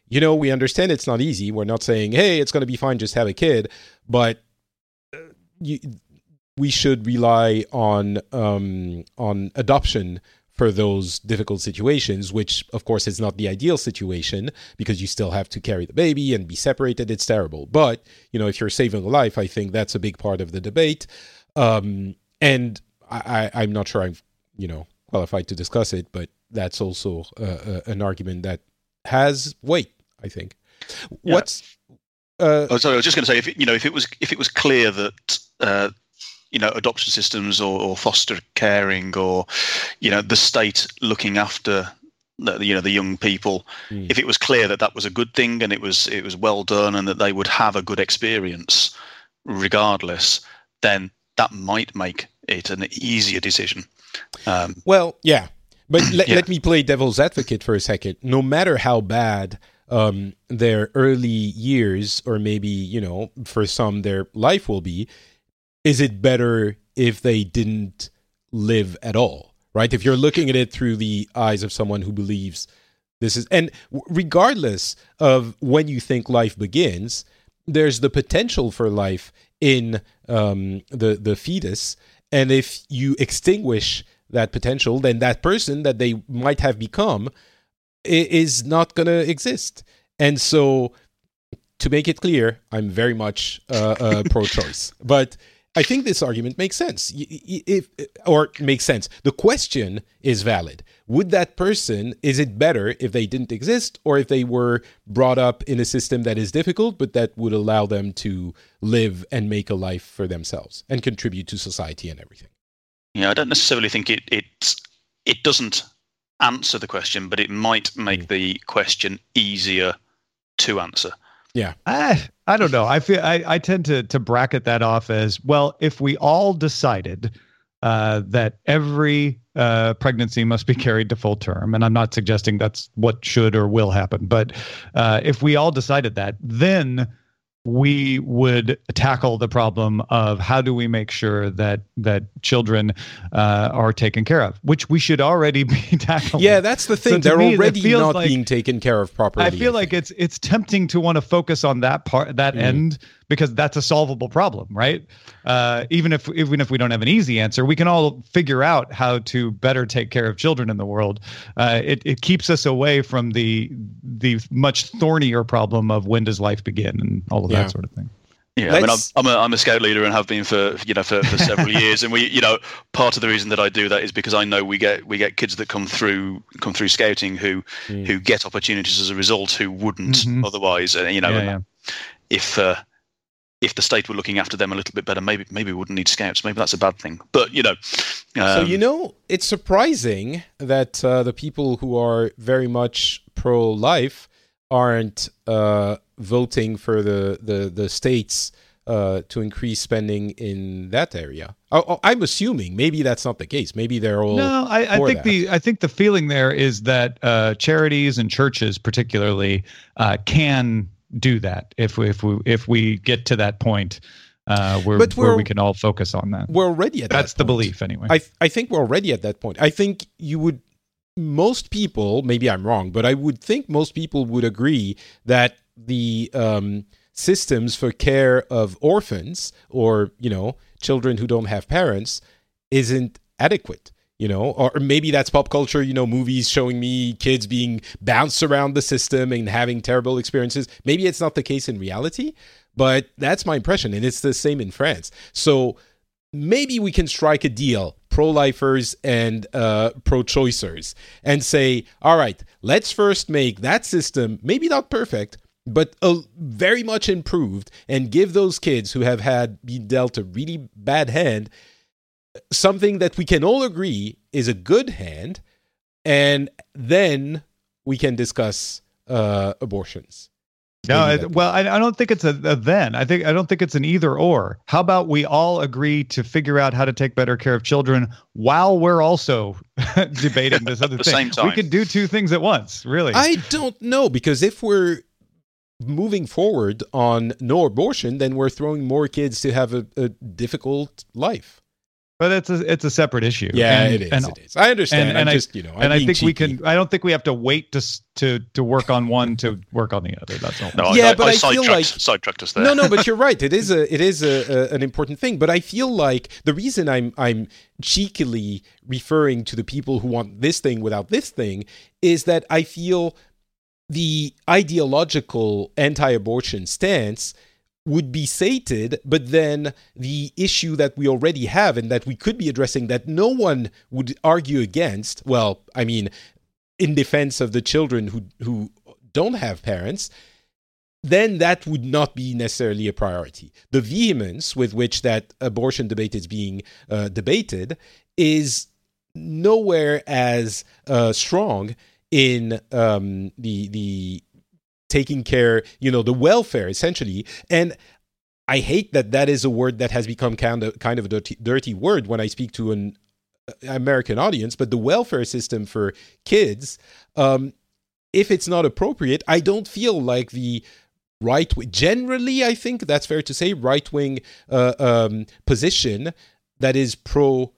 you know, we understand it's not easy. We're not saying, hey, it's going to be fine, just have a kid. But uh, you, we should rely on um, on adoption for those difficult situations, which, of course, is not the ideal situation because you still have to carry the baby and be separated. It's terrible. But, you know, if you're saving a life, I think that's a big part of the debate. Um, and I, I, I'm not sure I'm, you know, qualified to discuss it, but that's also uh, uh, an argument that has weight, I think. Yeah. What's... Uh, oh, sorry, I was just going to say, if it, you know, if it was if it was clear that... Uh, you know, adoption systems or, or foster caring or, you know, the state looking after, the, you know, the young people, mm. if it was clear that that was a good thing and it was it was well done and that they would have a good experience regardless, then that might make it an easier decision. Um, well, yeah. But let, yeah. let me play devil's advocate for a second. No matter how bad um, their early years, or maybe, you know, for some, their life will be, is it better if they didn't live at all, right? If you're looking at it through the eyes of someone who believes this is... And regardless of when you think life begins, there's the potential for life in um, the, the fetus. And if you extinguish that potential, then that person that they might have become is not going to exist. And so, to make it clear, I'm very much uh, uh, pro-choice. But... I think this argument makes sense. If, or makes sense. The question is valid. Would that person, is it better if they didn't exist or if they were brought up in a system that is difficult, but that would allow them to live and make a life for themselves and contribute to society and everything? Yeah, I don't necessarily think it it, it doesn't answer the question, but it might make mm. the question easier to answer. Yeah. I, I don't know. I feel I, I tend to to bracket that off as, well, if we all decided uh, that every uh, pregnancy must be carried to full term, and I'm not suggesting that's what should or will happen, but uh, if we all decided that, then we would tackle the problem of how do we make sure that that children uh, are taken care of, which we should already be tackling. Yeah, that's the thing. So They're me, already not like, being taken care of properly. I feel I like it's it's tempting to want to focus on that part, that mm. end, because that's a solvable problem, right? Uh, even if even if we don't have an easy answer, we can all figure out how to better take care of children in the world. Uh, it it keeps us away from the the much thornier problem of when does life begin and all of yeah. that sort of thing. Yeah, I mean, I'm, I'm a I'm a scout leader and have been for you know for, for several years, and we you know part of the reason that I do that is because I know we get we get kids that come through come through scouting who mm. who get opportunities as a result who wouldn't mm-hmm. otherwise. Uh, you know, yeah, yeah. if uh, if the state were looking after them a little bit better, maybe maybe we wouldn't need scouts. Maybe that's a bad thing. But you know, um, so you know, it's surprising that uh, the people who are very much pro-life aren't uh, voting for the the the states uh, to increase spending in that area. I, I'm assuming maybe that's not the case. Maybe they're all no. I, I think that. the I think the feeling there is that uh, charities and churches, particularly, uh, can do that if we if we if we get to that point uh, where where we can all focus on that. We're already at that's that the point. belief anyway. I I think we're already at that point. I think you would. Most people, maybe I'm wrong, but I would think most people would agree that the um, systems for care of orphans or, you know, children who don't have parents isn't adequate, you know, or maybe that's pop culture, you know, movies showing me kids being bounced around the system and having terrible experiences. Maybe it's not the case in reality, but that's my impression. And it's the same in France. So maybe we can strike a deal, pro-lifers and uh, pro-choicers, and say, all right, let's first make that system, maybe not perfect, but uh, very much improved, and give those kids who have had been dealt a really bad hand something that we can all agree is a good hand, and then we can discuss uh, abortions. No, I, well, I, I don't think it's a, a then. I think I don't think it's an either or. How about we all agree to figure out how to take better care of children while we're also debating this other At the thing? same time. We could do two things at once, really. I don't know, because if we're moving forward on no abortion, then we're throwing more kids to have a, a difficult life. But it's a it's a separate issue. Yeah, and, it is. And, it is. I understand. And, and I'm I just, you know, I'm and I being think we cheeky. can. I don't think we have to wait to s- to to work on one to work on the other. That's all. No, Yeah, I, but I, I I feel sidetracked, like- sidetracked us there. No, no, but you're right. It is a it is a, a an important thing. But I feel like the reason I'm I'm cheekily referring to the people who want this thing without this thing is that I feel the ideological anti-abortion stance would be sated, but then the issue that we already have and that we could be addressing that no one would argue against, well, I mean, in defense of the children who who don't have parents, then that would not be necessarily a priority. The vehemence with which that abortion debate is being uh, debated is nowhere as uh, strong in um, the the taking care, you know, the welfare essentially. And I hate that that is a word that has become kind of kind of a dirty, dirty word when I speak to an American audience. But the welfare system for kids, um, if it's not appropriate, I don't feel like the right wing, generally, I think that's fair to say, right wing uh, um, position that is pro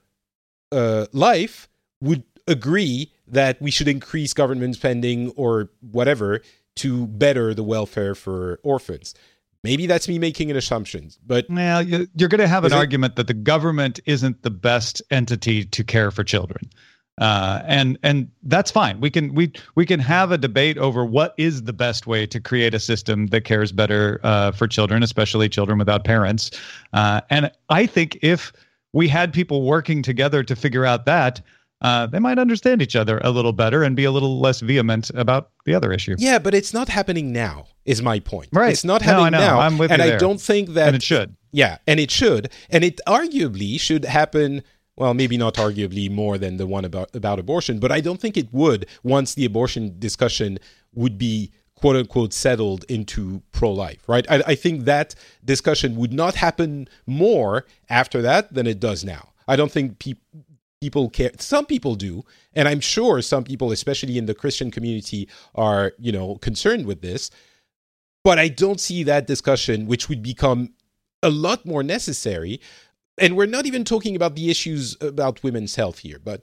uh, life would agree that we should increase government spending or whatever to better the welfare for orphans. Maybe that's me making an assumption, but Well, you- you're going to have an Is it- argument that the government isn't the best entity to care for children, uh, and and that's fine. We can we we can have a debate over what is the best way to create a system that cares better uh, for children, especially children without parents. Uh, and I think if we had people working together to figure out that, uh, they might understand each other a little better and be a little less vehement about the other issue. yeah, but it's not happening now, is my point. Right. It's not No, happening I know. now. I'm with and you I there. don't think that And it should. Yeah, and it should. And it arguably should happen, well, maybe not arguably more than the one about, about abortion, but I don't think it would once the abortion discussion would be quote unquote settled into pro-life, right? I, I think that discussion would not happen more after that than it does now. I don't think people people care. Some people do, and I'm sure some people, especially in the Christian community, are, you know, concerned with this. But I don't see that discussion, which would become a lot more necessary. And we're not even talking about the issues about women's health here, but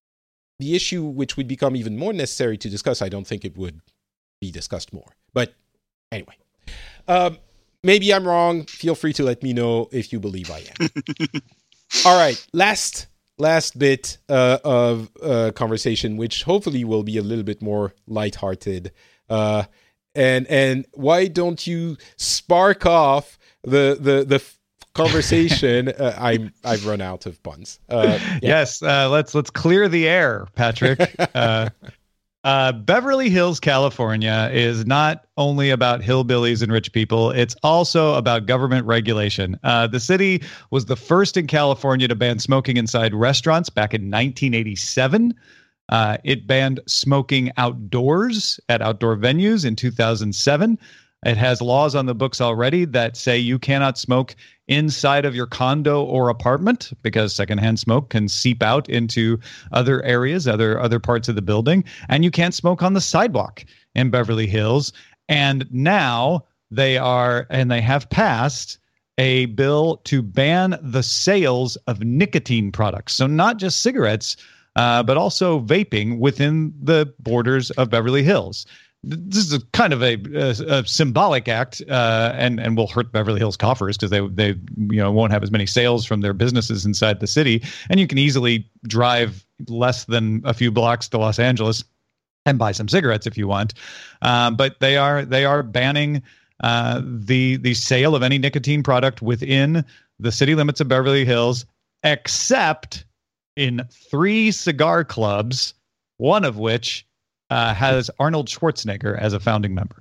the issue which would become even more necessary to discuss, I don't think it would be discussed more. But anyway, um, maybe I'm wrong. Feel free to let me know if you believe I am. All right, last last bit uh, of uh, conversation, which hopefully will be a little bit more lighthearted. Uh, and and why don't you spark off the the the f- conversation? uh, I'm I've run out of puns. Uh, yeah. Yes, uh, let's let's clear the air, Patrick. uh, uh, Beverly Hills, California, is not only about hillbillies and rich people; it's also about government regulation. Uh, the city was the first in California to ban smoking inside restaurants back in nineteen eighty-seven. Uh, it banned smoking outdoors at outdoor venues in two thousand seven. It has laws on the books already that say you cannot smoke inside of your condo or apartment because secondhand smoke can seep out into other areas, other other parts of the building. And you can't smoke on the sidewalk in Beverly Hills. And now they are, and they have passed a bill to ban the sales of nicotine products. So not just cigarettes, uh, but also vaping within the borders of Beverly Hills. This is a kind of a, a, a symbolic act, uh, and and will hurt Beverly Hills coffers because they they you know won't have as many sales from their businesses inside the city. And you can easily drive less than a few blocks to Los Angeles and buy some cigarettes if you want. Um, but they are they are banning uh, the the sale of any nicotine product within the city limits of Beverly Hills, except in three cigar clubs, one of which Uh, has Arnold Schwarzenegger as a founding member.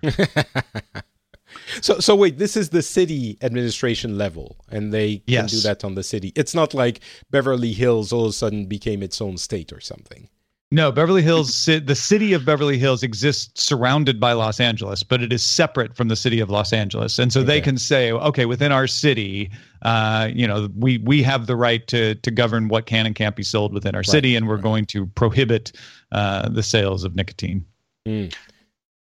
so so wait, this is the city administration level, and they Yes. can do that on the city. It's not like Beverly Hills all of a sudden became its own state or something. No, Beverly Hills, ci- the city of Beverly Hills exists surrounded by Los Angeles, but it is separate from the city of Los Angeles. And so they Okay. can say, okay, within our city, uh, you know, we we have the right to to govern what can and can't be sold within our city, and we're right. going to prohibit uh, the sales of nicotine. Mm.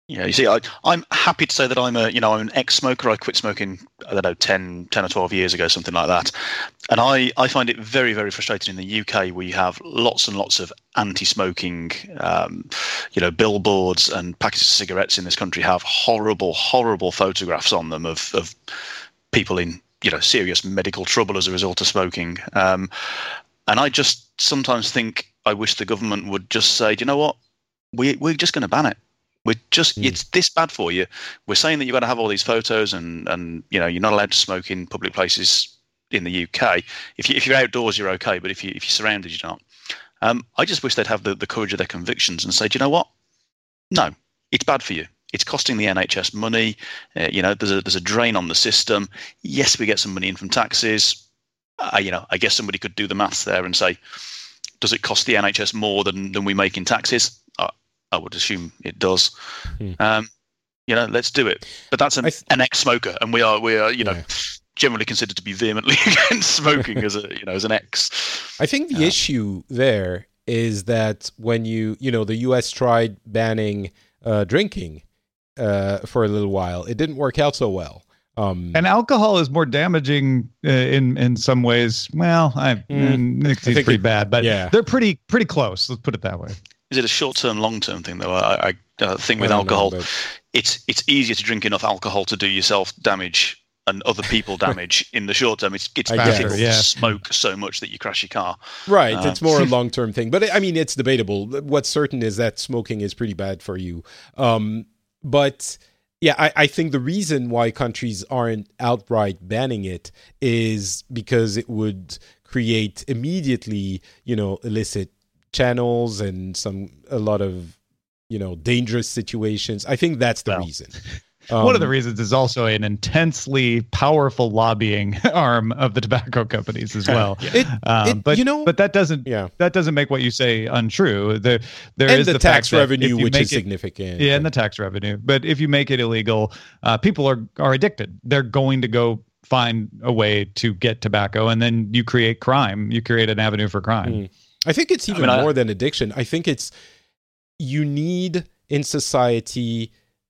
Yeah, you see, I, I'm happy to say that I'm a, you know, I'm an ex-smoker. I quit smoking, I don't know, ten, ten or twelve years ago, something like that. And I, I find it very, very frustrating in the U K where you have lots and lots of anti-smoking, um, you know, billboards, and packets of cigarettes in this country have horrible, horrible photographs on them of, of people in, you know, serious medical trouble as a result of smoking. Um, and I just sometimes think I wish the government would just say, do you know what, we, we're just going to ban it. We're just, mm. It's this bad for you. We're saying that you've got to have all these photos and, and, you know, you're not allowed to smoke in public places in the U K. If, you, if you're outdoors, you're okay. But if, you, if you're surrounded, you're not. Um, I just wish they'd have the, the courage of their convictions and say, do you know what? No, it's bad for you. It's costing the N H S money. Uh, you know, there's a, there's a drain on the system. Yes, we get some money in from taxes. Uh, you know, I guess somebody could do the maths there and say, does it cost the N H S more than, than we make in taxes? Uh, I would assume it does. Hmm. Um, you know, let's do it. But that's an, th- an ex-smoker, and we are we are you know yeah. generally considered to be vehemently against smoking as a you know as an ex. I think the uh, issue there is that when you you know the U S tried banning uh, drinking uh, for a little while, it didn't work out so well. Um, and alcohol is more damaging uh, in in some ways. Well, I, mm, nicotine's pretty it, bad, but yeah. they're pretty pretty close. Let's put it that way. Is it a short-term, long-term thing, though? I, I uh, think with alcohol, know, but... it's it's easier to drink enough alcohol to do yourself damage and other people damage in the short term. It's it's difficult yeah. to smoke so much that you crash your car. Right, uh, it's more a long-term thing. But, I mean, it's debatable. What's certain is that smoking is pretty bad for you. Um, but, yeah, I, I think the reason why countries aren't outright banning it is because it would create immediately, you know, illicit channels and some a lot of you know dangerous situations. I think that's the well, reason. Um, one of the reasons is also an intensely powerful lobbying arm of the tobacco companies as well. it, um, it, but you know, but that doesn't yeah. that doesn't make what you say untrue. There there and is the, the tax fact revenue, which is it, significant. Yeah, and the tax revenue. But if you make it illegal, uh, people are are addicted. They're going to go find a way to get tobacco, and then you create crime. You create an avenue for crime. Mm. I think it's even I mean, more I, than addiction. I think it's you need in society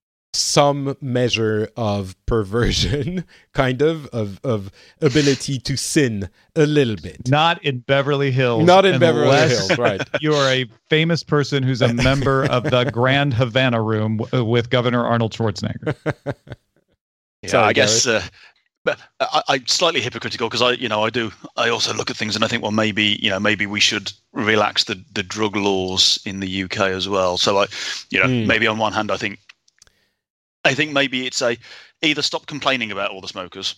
some measure of perversion, kind of, of of ability to sin a little bit. Not in Beverly Hills. Not in Beverly Hills, right. You are a famous person who's a member of the Grand Havana Room w- with Governor Arnold Schwarzenegger. Yeah, Sorry, I guess... Uh, But I, I'm slightly hypocritical because I, you know, I do. I also look at things and I think, well, maybe, you know, maybe we should relax the, the drug laws in the U K as well. So I, you know, mm. maybe on one hand, I think, I think maybe it's a either stop complaining about all the smokers,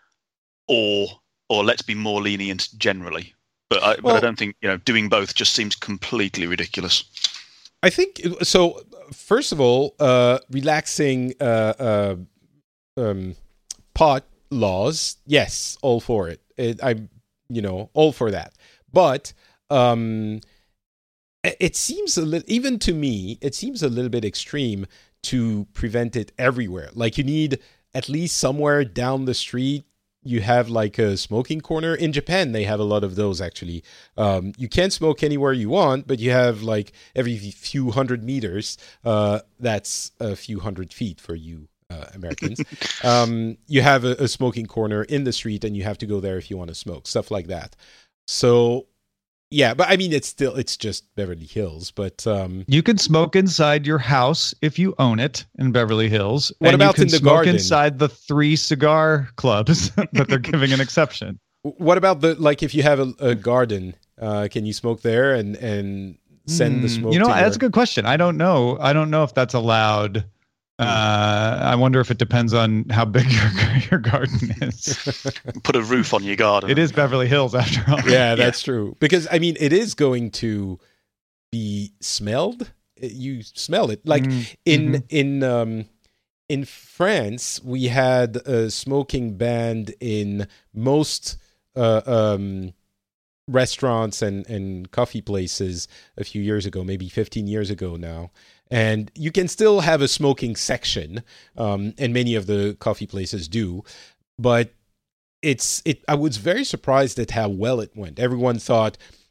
or or let's be more lenient generally. But I, well, but I don't think you know doing both just seems completely ridiculous. I think so. First of all, uh, relaxing uh, uh, um, pot. laws, yes, all for it. it I'm, you know, all for that. But um, it seems a little, even to me, it seems a little bit extreme to prevent it everywhere. Like you need at least somewhere down the street, you have like a smoking corner. In Japan, they have a lot of those actually. Um, you can't smoke anywhere you want, but you have like every few hundred meters, uh, that's a few hundred feet for you. Uh, Americans, um, you have a, a smoking corner in the street, and you have to go there if you want to smoke, stuff like that. So, yeah, but I mean, it's still it's just Beverly Hills. But um, you can smoke inside your house if you own it in Beverly Hills. What and about you can in the smoke garden? Inside the three cigar clubs that they're giving an exception? What about the like if you have a, a garden? Uh, can you smoke there and and send mm, the smoke? You know, to that's your... a good question. I don't know. I don't know if that's allowed. Uh, I wonder if it depends on how big your your garden is. Put a roof on your garden. It is Beverly Hills after all. Yeah, that's yeah. true. Because, I mean, it is going to be smelled. You smell it. Like mm. in mm-hmm. in um, in France, we had a smoking ban in most uh, um, restaurants and, and coffee places a few years ago, maybe fifteen years ago now. And you can still have a smoking section, um, and many of the coffee places do. But it's it. I was very surprised at how well it went. Everyone thought,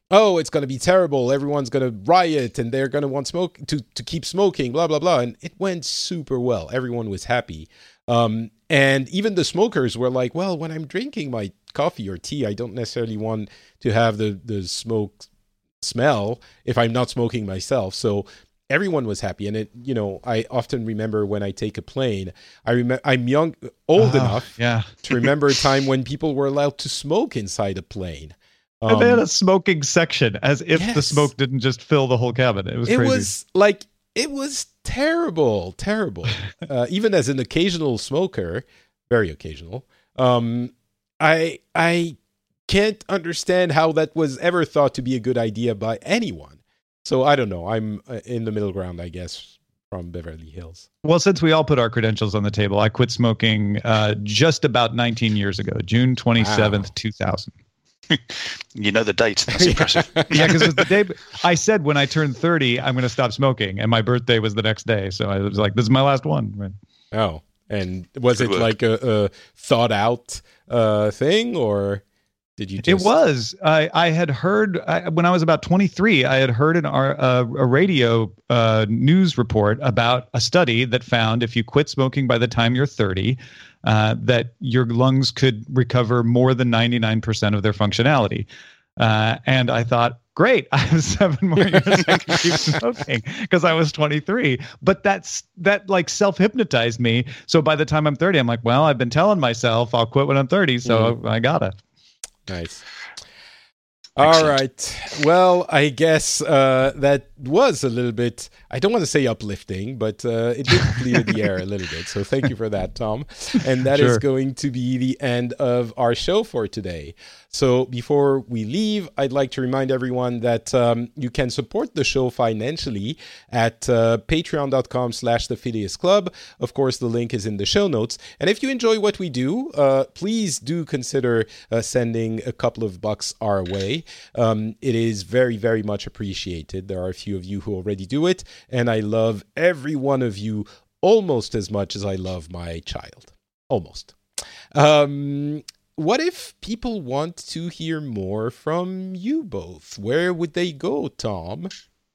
oh, it's going to be terrible. Everyone's going to riot and they're going to want smoke to, to keep smoking, blah, blah, blah. And it went super well. Everyone was happy. Um, and even the smokers were like, well, when I'm drinking my coffee or tea, I don't necessarily want to have the, the smoke smell if I'm not smoking myself. So everyone was happy. And it, you know, I often remember when I take a plane, I remember I'm young, old oh, enough yeah. to remember a time when people were allowed to smoke inside a plane. Um, and they had a smoking section, as if yes. the smoke didn't just fill the whole cabin. It was it crazy. was like, it was terrible, terrible. uh, even as an occasional smoker, very occasional, um, I I can't understand how that was ever thought to be a good idea by anyone. So I don't know. I'm uh, in the middle ground, I guess, from Beverly Hills. Well, since we all put our credentials on the table, I quit smoking uh, just about nineteen years ago, June twenty-seventh, wow. two thousand. You know the date. That's impressive. Yeah, because it was the day I said when I turned thirty, I'm going to stop smoking, and my birthday was the next day. So I was like, "This is my last one." Right. Oh, and was Good it work. like a, a thought out uh, thing, or did you? Just... It was. I I had heard I, when I was about twenty-three. I had heard an uh, a radio uh, news report about a study that found if you quit smoking by the time you're thirty. Uh, that your lungs could recover more than ninety-nine percent of their functionality. Uh, and I thought, great, I have seven more years I can keep smoking because I was twenty-three. But that's that like self-hypnotized me. So by the time I'm thirty, I'm like, well, I've been telling myself I'll quit when I'm thirty. So mm. I gotta. Nice. All right. Well, I guess uh, that was a little bit, I don't want to say uplifting, but uh, it did clear the air a little bit. So thank you for that, Tom. And that sure. is going to be the end of our show for today. So before we leave, I'd like to remind everyone that um, you can support the show financially at uh, patreon.com slash the Phileas Club. Of course, the link is in the show notes. And if you enjoy what we do, uh, please do consider uh, sending a couple of bucks our way. Um, it is very, very much appreciated. There are a few of you who already do it, and I love every one of you almost as much as I love my child. Almost. Um, what if people want to hear more from you both? Where would they go, Tom?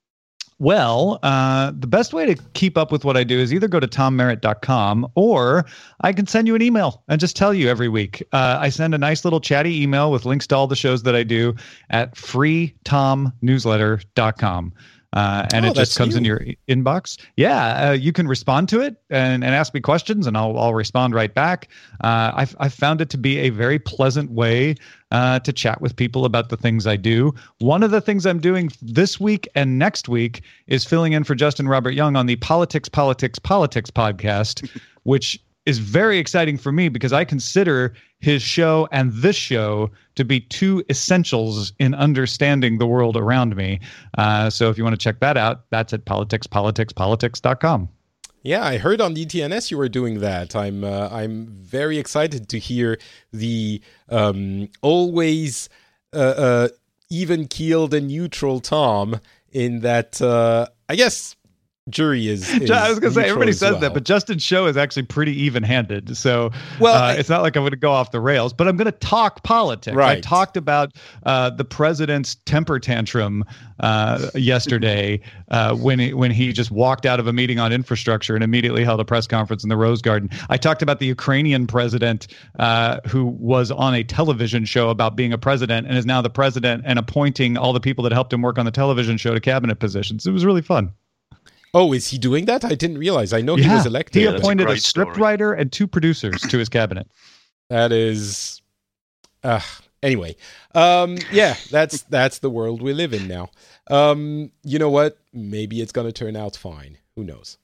Well, uh, the best way to keep up with what I do is either go to tom merritt dot com or I can send you an email and just tell you every week. Uh, I send a nice little chatty email with links to all the shows that I do at free tom newsletter dot com. Uh, and oh, it just comes you. in your inbox. Yeah, uh, you can respond to it and, and ask me questions, and I'll I'll respond right back. Uh, I've I've found it to be a very pleasant way uh, to chat with people about the things I do. One of the things I'm doing this week and next week is filling in for Justin Robert Young on the Politics, Politics, Politics podcast, which is very exciting for me because I consider his show and this show to be two essentials in understanding the world around me. Uh, so if you want to check that out, that's at politics politics politics dot com. Yeah, I heard on D T N S you were doing that. I'm uh, I'm very excited to hear the um, always uh, uh, even-keeled and neutral Tom in that, uh, I guess... jury is, is I was gonna say everybody says well. that, but Justin's show is actually pretty even-handed. So well, uh, I, it's not like I'm going to go off the rails, but I'm going to talk politics. Right. I talked about uh, the president's temper tantrum uh, yesterday uh, when he, when he just walked out of a meeting on infrastructure and immediately held a press conference in the Rose Garden. I talked about the Ukrainian president uh, who was on a television show about being a president and is now the president and appointing all the people that helped him work on the television show to cabinet positions. It was really fun. Oh, is he doing that? I didn't realize. I know yeah, he was elected. He appointed a, a story. scriptwriter and two producers to his cabinet. That is... Uh, anyway. Um, yeah, that's that's the world we live in now. Um, you know what? Maybe it's going to turn out fine. Who knows?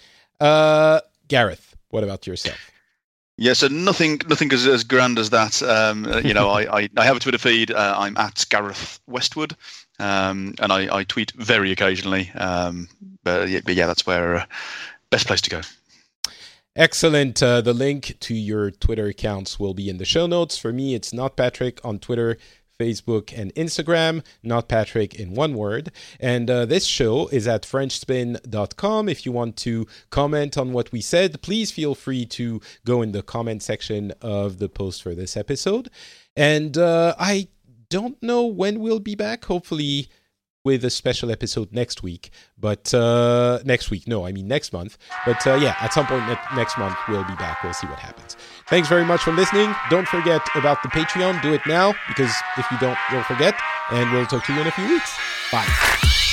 Uh, Gareth, what about yourself? Yeah, so nothing, nothing as, as grand as that. Um, you know, I, I, I have a Twitter feed. Uh, I'm at Gareth Westwood, um, and I, I tweet very occasionally. Um, but, yeah, but yeah, that's where uh, best place to go. Excellent. Uh, the link to your Twitter accounts will be in the show notes. For me, it's Not Patrick on Twitter, Facebook, and Instagram. Not Patrick in one word. And uh, this show is at french spin dot com. If you want to comment on what we said, please feel free to go in the comment section of the post for this episode. And uh, I don't know when we'll be back. Hopefully with a special episode next week. But uh, next week, no, I mean next month. But uh, yeah, at some point ne- next month, we'll be back. We'll see what happens. Thanks very much for listening. Don't forget about the Patreon. Do it now, because if you don't, you'll forget. And we'll talk to you in a few weeks. Bye.